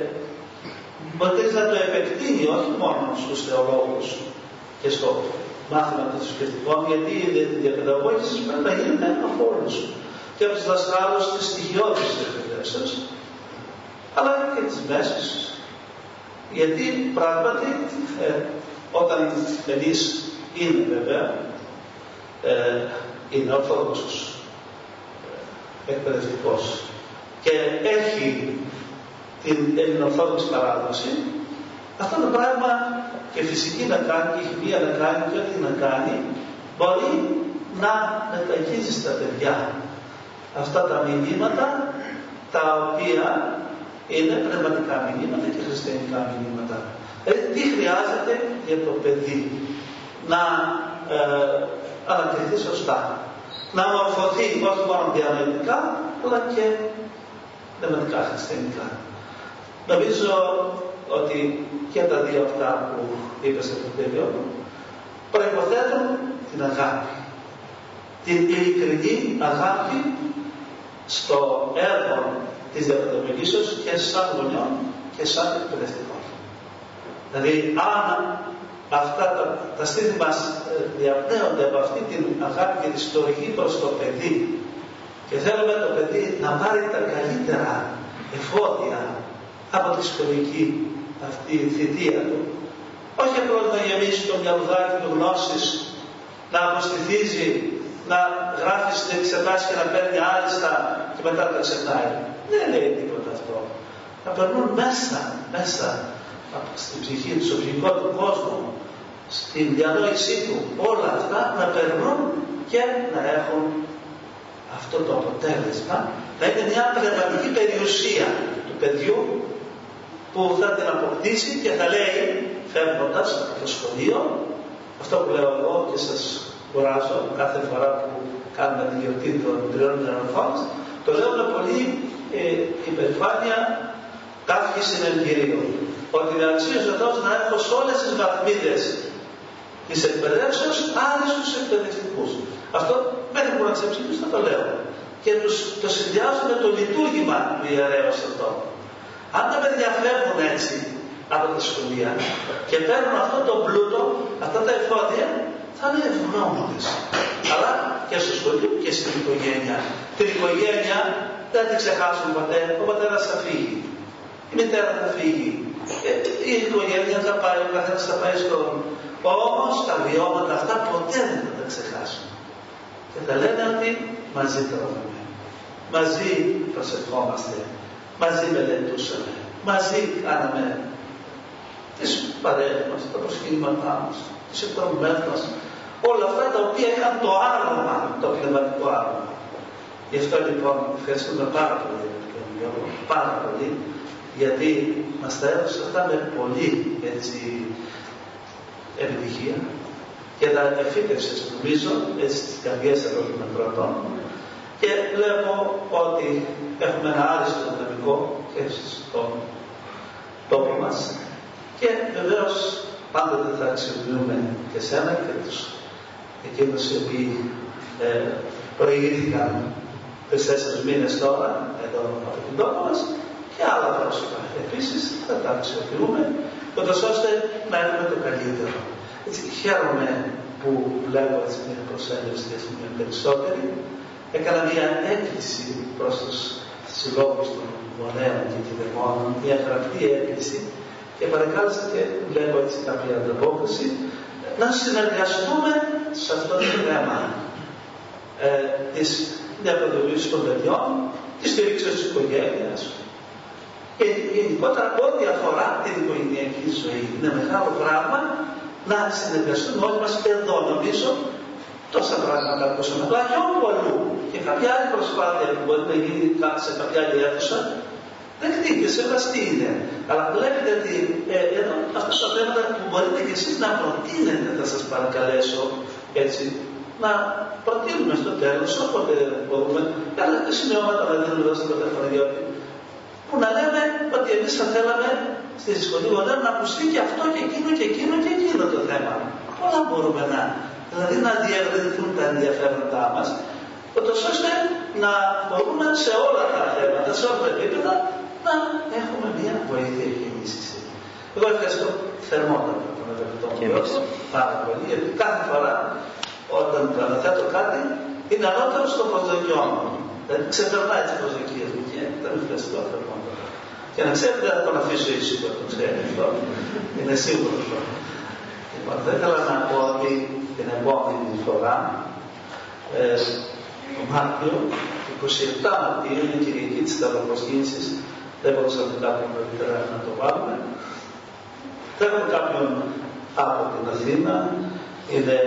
μπορεί να το επεκτείνει όχι μόνο στους θεολόγους και στο μάθημα των θρησκευτικών, γιατί η διαπαιδαγώγηση πρέπει να γίνεται από όλους. Και από τους δασκάλους της στοιχειώδης εκπαιδεύσεως, αλλά και τις μέσες. Γιατί πράγματι όταν εμείς είναι βέβαια είναι ορθόδοξος εκπαιδευτικός και έχει την ελληνοορθόδοξη παράδοση, αυτό το πράγμα και φυσική να κάνει και χημεία να κάνει και ό,τι να κάνει, μπορεί να μεταγγίζει στα παιδιά αυτά τα μηνύματα τα οποία είναι πνευματικά μηνύματα και χριστιανικά μηνύματα. Τι χρειάζεται για το παιδί να αναπτυχθεί σωστά, να μορφωθεί όχι μόνο διανοητικά αλλά και πνευματικά χριστιανικά. Νομίζω ότι και τα δύο αυτά που είπε στο τέλειο προϋποθέτουν την αγάπη. Την ειλικρινή αγάπη στο έργο της διαπαιδαγωγήσεως και σαν γονιών και σαν εκπαιδευτικών. Δηλαδή, αν αυτά τα στήθη μας διαπνέονται από αυτή την αγάπη και τη στοργή προς το παιδί και θέλουμε το παιδί να πάρει τα καλύτερα εφόδια από τη σχολική αυτή θητεία του, όχι απλώς να γεμίσει το μυαλουδάκι του γνώσης, να αποστηθίζει, να γράφει στην εξετάσεις και να παίρνει άριστα και μετά τα ξεχνάει. Δεν λέει τίποτα αυτό. Να περνούν μέσα στην ψυχή του, στο ψυχικό του κόσμο, στην διανόησή του, όλα αυτά να περνούν και να έχουν αυτό το αποτέλεσμα, να είναι μια πνευματική περιουσία του παιδιού που θα την αποκτήσει και θα λέει, φεύγοντας από το σχολείο, αυτό που λέω εγώ και σας κουράζω κάθε φορά που κάνουμε την γιορτή των 3 μηνών, το λέω με πολύ υπερηφάνεια, ταύχη συνεργυρίου. ότι με αξίζει ο Θεός να έχω σε όλες τις βαθμίδες της εκπαιδεύσεως άριστους εκπαιδευτικούς. Αυτό μέχρι που να ξεψηφίσω θα το λέω. Και το συνδυάζω με το λειτουργήμα του ιερέως αυτό. Αν τα παιδιά φεύγουν έτσι από τα σχολεία και παίρνουν αυτό το πλούτο, αυτά τα εφόδια, θα είναι ευγνώμονες. Αλλά και στο σχολείο και στην οικογένεια. Την οικογένεια δεν την ξεχάσουν ποτέ. Ο πατέρας θα φύγει. Η μητέρα θα φύγει. Η οικογένεια θα πάει, ο καθένας θα πάει στον. Όμως τα βιώματα αυτά ποτέ δεν θα τα ξεχάσουν. Και θα λένε ότι μαζί τρώγαμε. Μαζί προσευχόμαστε. Μαζί μελετούσαμε. Μαζί κάναμε τις παρέες μας, τα προσχήματά μας, τις εκδρομές μας. Όλα αυτά τα οποία είχαν το άρωμα, το πνευματικό άρωμα. Γι' αυτό λοιπόν ευχαριστούμε πάρα πολύ, πάρα πολύ, γιατί μας τα έδωσε αυτά με πολύ έτσι, επιτυχία και τα εφήτευσε, νομίζω, έτσι στις καρδιές εδώ των ακροατών. Και βλέπω ότι έχουμε ένα άριστο δυναμικό και στον τόπο μας και βεβαίως πάντοτε θα αξιοποιούμε και σένα και τους εκείνους οι οποίοι προηγήθηκαν 3-4 μήνες τώρα εδώ από την τόπο μας και άλλα πρόσωπα. Επίσης θα τα αξιοποιούμε ούτως ώστε να έχουμε το καλύτερο. Έτσι, χαίρομαι που βλέπω έτσι μια προσέλευση με περισσότερη. Έκανα μια έκκληση προς τους συλλόγους των γονέων και κηδεμόνων, μια γραπτή έκκληση και παρακάλεσα και βλέπω έτσι κάποια ανταπόκριση να συνεργαστούμε σε αυτό το θέμα της διαπαιδαγωγής των παιδιών, της στήριξης της οικογένειας και γενικότερα ό,τι αφορά την οικογενειακή ζωή. Είναι μεγάλο πράγμα να συνεργαστούμε όλοι μας εδώ, νομίζω. Τόσα πράγματα ακούσαμε, αλλά και όπου αλλού. Και κάποια άλλη προσπάθεια που μπορεί να γίνει σε κάποια άλλη αίθουσα, δεκτή και σεβαστή είναι. Αλλά βλέπετε ότι εδώ αυτά τα θέματα που μπορείτε και εσείς να προτείνετε, θα σας παρακαλέσω έτσι, να προτείνουμε στο τέλος, όποτε μπορούμε, αλλά και σημειώματα να δίνουμε εδώ στην Πρωτεύουσα, που να λέμε ότι εμείς θα θέλαμε στη σχολή γονέων να ακουστεί και αυτό και εκείνο και εκείνο και εκείνο το θέμα. Όλα μπορούμε να. Δηλαδή να διευρυνθούν τα ενδιαφέροντά μας, ούτως ώστε να μπορούμε σε όλα τα θέματα, σε όλα τα επίπεδα, να έχουμε μια βοήθεια και ενίσχυση. Εγώ ευχαριστώ θερμότατα τον αγαπητό μου Θεό, πάρα πολύ, γιατί κάθε φορά όταν αναθέτω κάτι είναι ανώτερο στο προσδοκιό μου. Δηλαδή ξεπερνάει τις προσδοκίες μου και τον ευχαριστώ θερμότατα. Και να ξέρετε, δεν θα τον αφήσω ήσυχο, τον ξέρει αυτό, είναι σίγουρο αυτό. Λοιπόν, θα ήθελα να πω ότι την επόμενη φορά, το Μάρτιο, 27 Μαρτίου, είναι η Κυριακή της Σταυροπροσκύνησης, δεν μπορούσαμε κάποιον νωρίτερα να το βάλουμε. Θα έχουμε κάποιον από την Αθήνα, είναι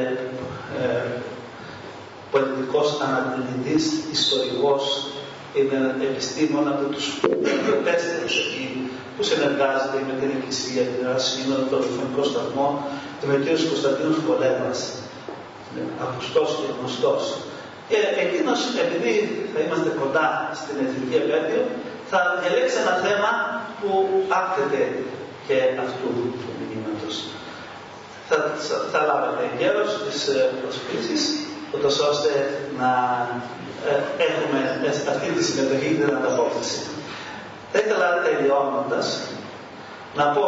πολιτικός ανακριτής, ιστορικός, είναι επιστήμονα από τους πρωτέστερους εκεί που συνεργάζεται με την Εκκλησία, την Σύνοδο, τον Ορθοφωνικό Σταθμό, τον κ. Κωνσταντίνος Πολέμας, ακουστός και γνωστός. Και εκείνος, επειδή θα είμαστε κοντά στην εθνική επέτειο, θα διαλέξει ένα θέμα που άπτεται και αυτού του μηνύματος. Θα λάβετε εγκαίρως τις προσκλήσεις, ούτως ώστε να έχουμε αυτή τη συμμετοχή και την ανταπόκριση. Θα ήθελα τελειώνοντας να πω,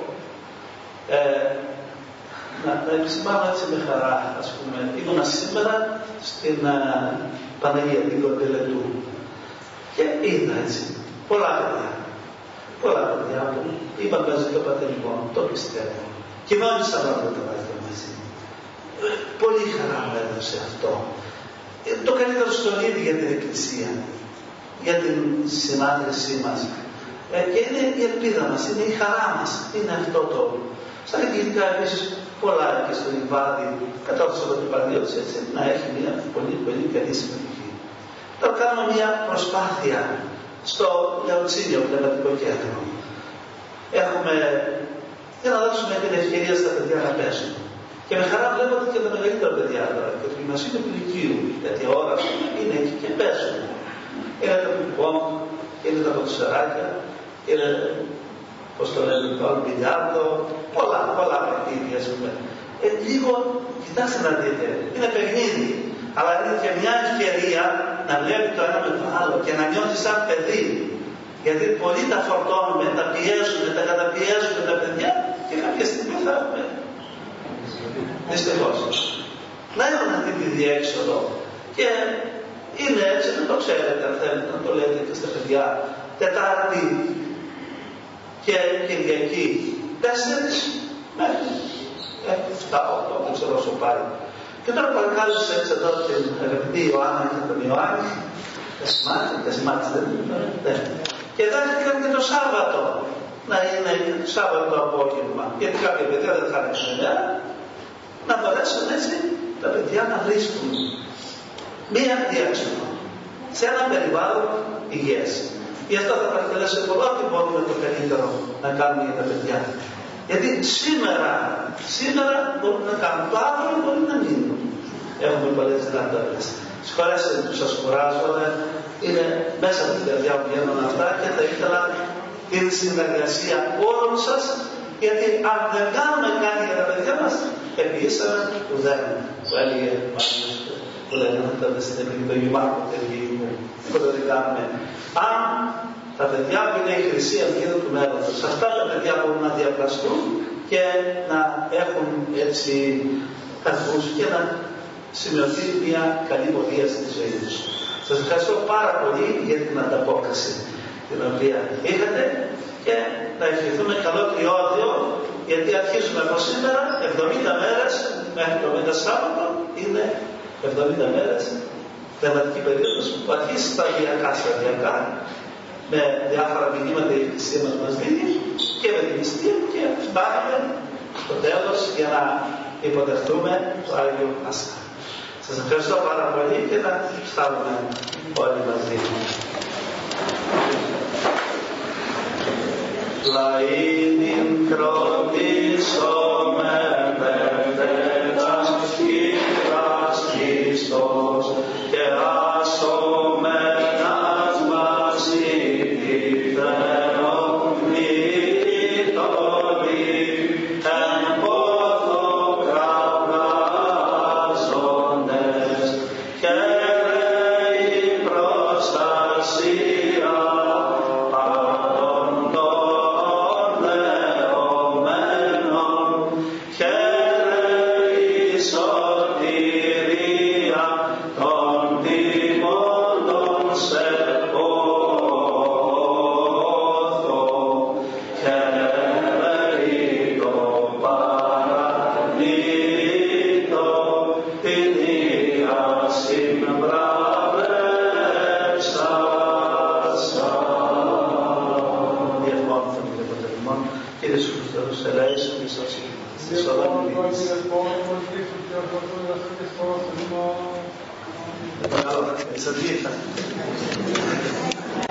να επισημάνω έτσι με χαρά, ας πούμε, ήμουνα σήμερα στην Παναγία την Κοντελετού και είδα έτσι πολλά παιδιά που είπαν μαζί το πατερικό, το πιστεύω. Κοινώνησαν όλα τα παιδιά μαζί. Πολύ χαρά μου έδωσε αυτό. Το καλύτερο στον ίδιο για την Εκκλησία, για την συνάντησή μας. Και είναι η ελπίδα μας, είναι η χαρά μας, είναι αυτό το. Στα λειτουργικά επίσης πολλά και στο Λιβάδι, κατόρθωσα το Λιβαδίο της έτσι, να έχει μια πολύ πολύ καλή συμμετοχή. Τώρα κάνουμε μια προσπάθεια στο Λεωτσίνιο Πνευματικό Κέντρο. Έχουμε για να δώσουμε την ευκαιρία στα παιδιά να πέσουν. Και με χαρά βλέπω ότι και τα μεγαλύτερα παιδιά τώρα, και το γυμνασίου του Λυκείου, γιατί ώρα είναι εκεί και πέσουν. Είναι τα πιππόμ, είναι τα ποδοσφαιράκια, είναι πώς το λένε, το μπιλιάρδο, πολλά παιχνίδια, ας πούμε. Λίγο, κοιτάξτε να δείτε, είναι παιχνίδι, αλλά είναι και μια ευκαιρία να βλέπει το ένα με το άλλο και να νιώθει σαν παιδί. Γιατί πολλοί τα φορτώνουμε, τα πιέζουμε, τα καταπιέζουμε τα παιδιά και κάποια στιγμή θα έχουμε. Δυστυχώς. Να έχουν αυτή τη διέξοδο. Και είναι έτσι, δεν το ξέρετε αν θέλετε να το λέτε και στα παιδιά. Τετάρτη και Κυριακή 4 μέχρι 7-8, δεν ξέρω όσο πάει. Και τώρα παρακάλεσε έτσι εδώ την αγαπητή Ιωάννα και τον Ιωάννη. Κασιμάτης δεν είναι. Και δέχτηκαν και το Σάββατο να είναι το Σάββατο το απόγευμα. Γιατί κάποια παιδιά δεν θα είναι την ημέρα. Να μπορέσουν έτσι τα παιδιά να βρίσκουν μία διέξοδο σε ένα περιβάλλον υγιές. Γι' αυτό θα παρακαλέσω πολλά ότι μπορούμε το καλύτερο να κάνουμε για τα παιδιά. Γιατί σήμερα μπορούμε να κάνουμε, το αύριο μπορεί να μείνουν. Έχουμε πολλές δυνατότητες. Συγχωρέστε που σας κουράζω, αλλά είναι μέσα από την καρδιά μου βγαίνουν αυτά και θα ήθελα την συνεργασία όλων σας, γιατί αν δεν κάνουμε κάτι για τα παιδιά μας, επίησαμε ουδέν, που έλεγε Μάριος, που λέγανε στην επικοινωνία Μάρκο, που δεν κάνουμε. Αν τα παιδιά που είναι η χρυσή αυγίδα του μέλλοντος, αυτά τα παιδιά μπορούν να διαπλαστούν και να έχουν έτσι καρπούς και να σημειωθεί μια καλή πορεία στη ζωή τους. Σας ευχαριστώ πάρα πολύ για την ανταπόκριση την οποία είχατε και να ευχηθούμε καλό τριώδιο, γιατί αρχίζουμε από σήμερα 70 μέρες μέχρι το Μετασάββατο, είναι 70 μέρες θεματική περίοδος που αρχίζει σταδιακά με διάφορα μηνύματα η Εκκλησία μας δίνει και με την νηστεία και φτάνουμε στο τέλος για να υποδεχτούμε το Άγιο Πάσχα. Σας ευχαριστώ πάρα πολύ και να στάλουμε όλοι μαζί. Λαΐνιν κροτήσομε πεντέτας Κύριος Χριστός και άσομενας μαζί τη Θεόν λιτωρή εν πόθο κραυγάζοντες και λέει προστασία πάντων των λεωμένων και λέει σωτηρία των τιμώντων σε πόθο και λέει το παρανήτο την Υιά συμπράβευσασα. Διευμόνθεν και των δεσμών, Κύριε Ιησούς Χριστός, ελέησον εις το σύλλημα. Στις οδόμιλης. Παρακαλώ, εξαντλήθα.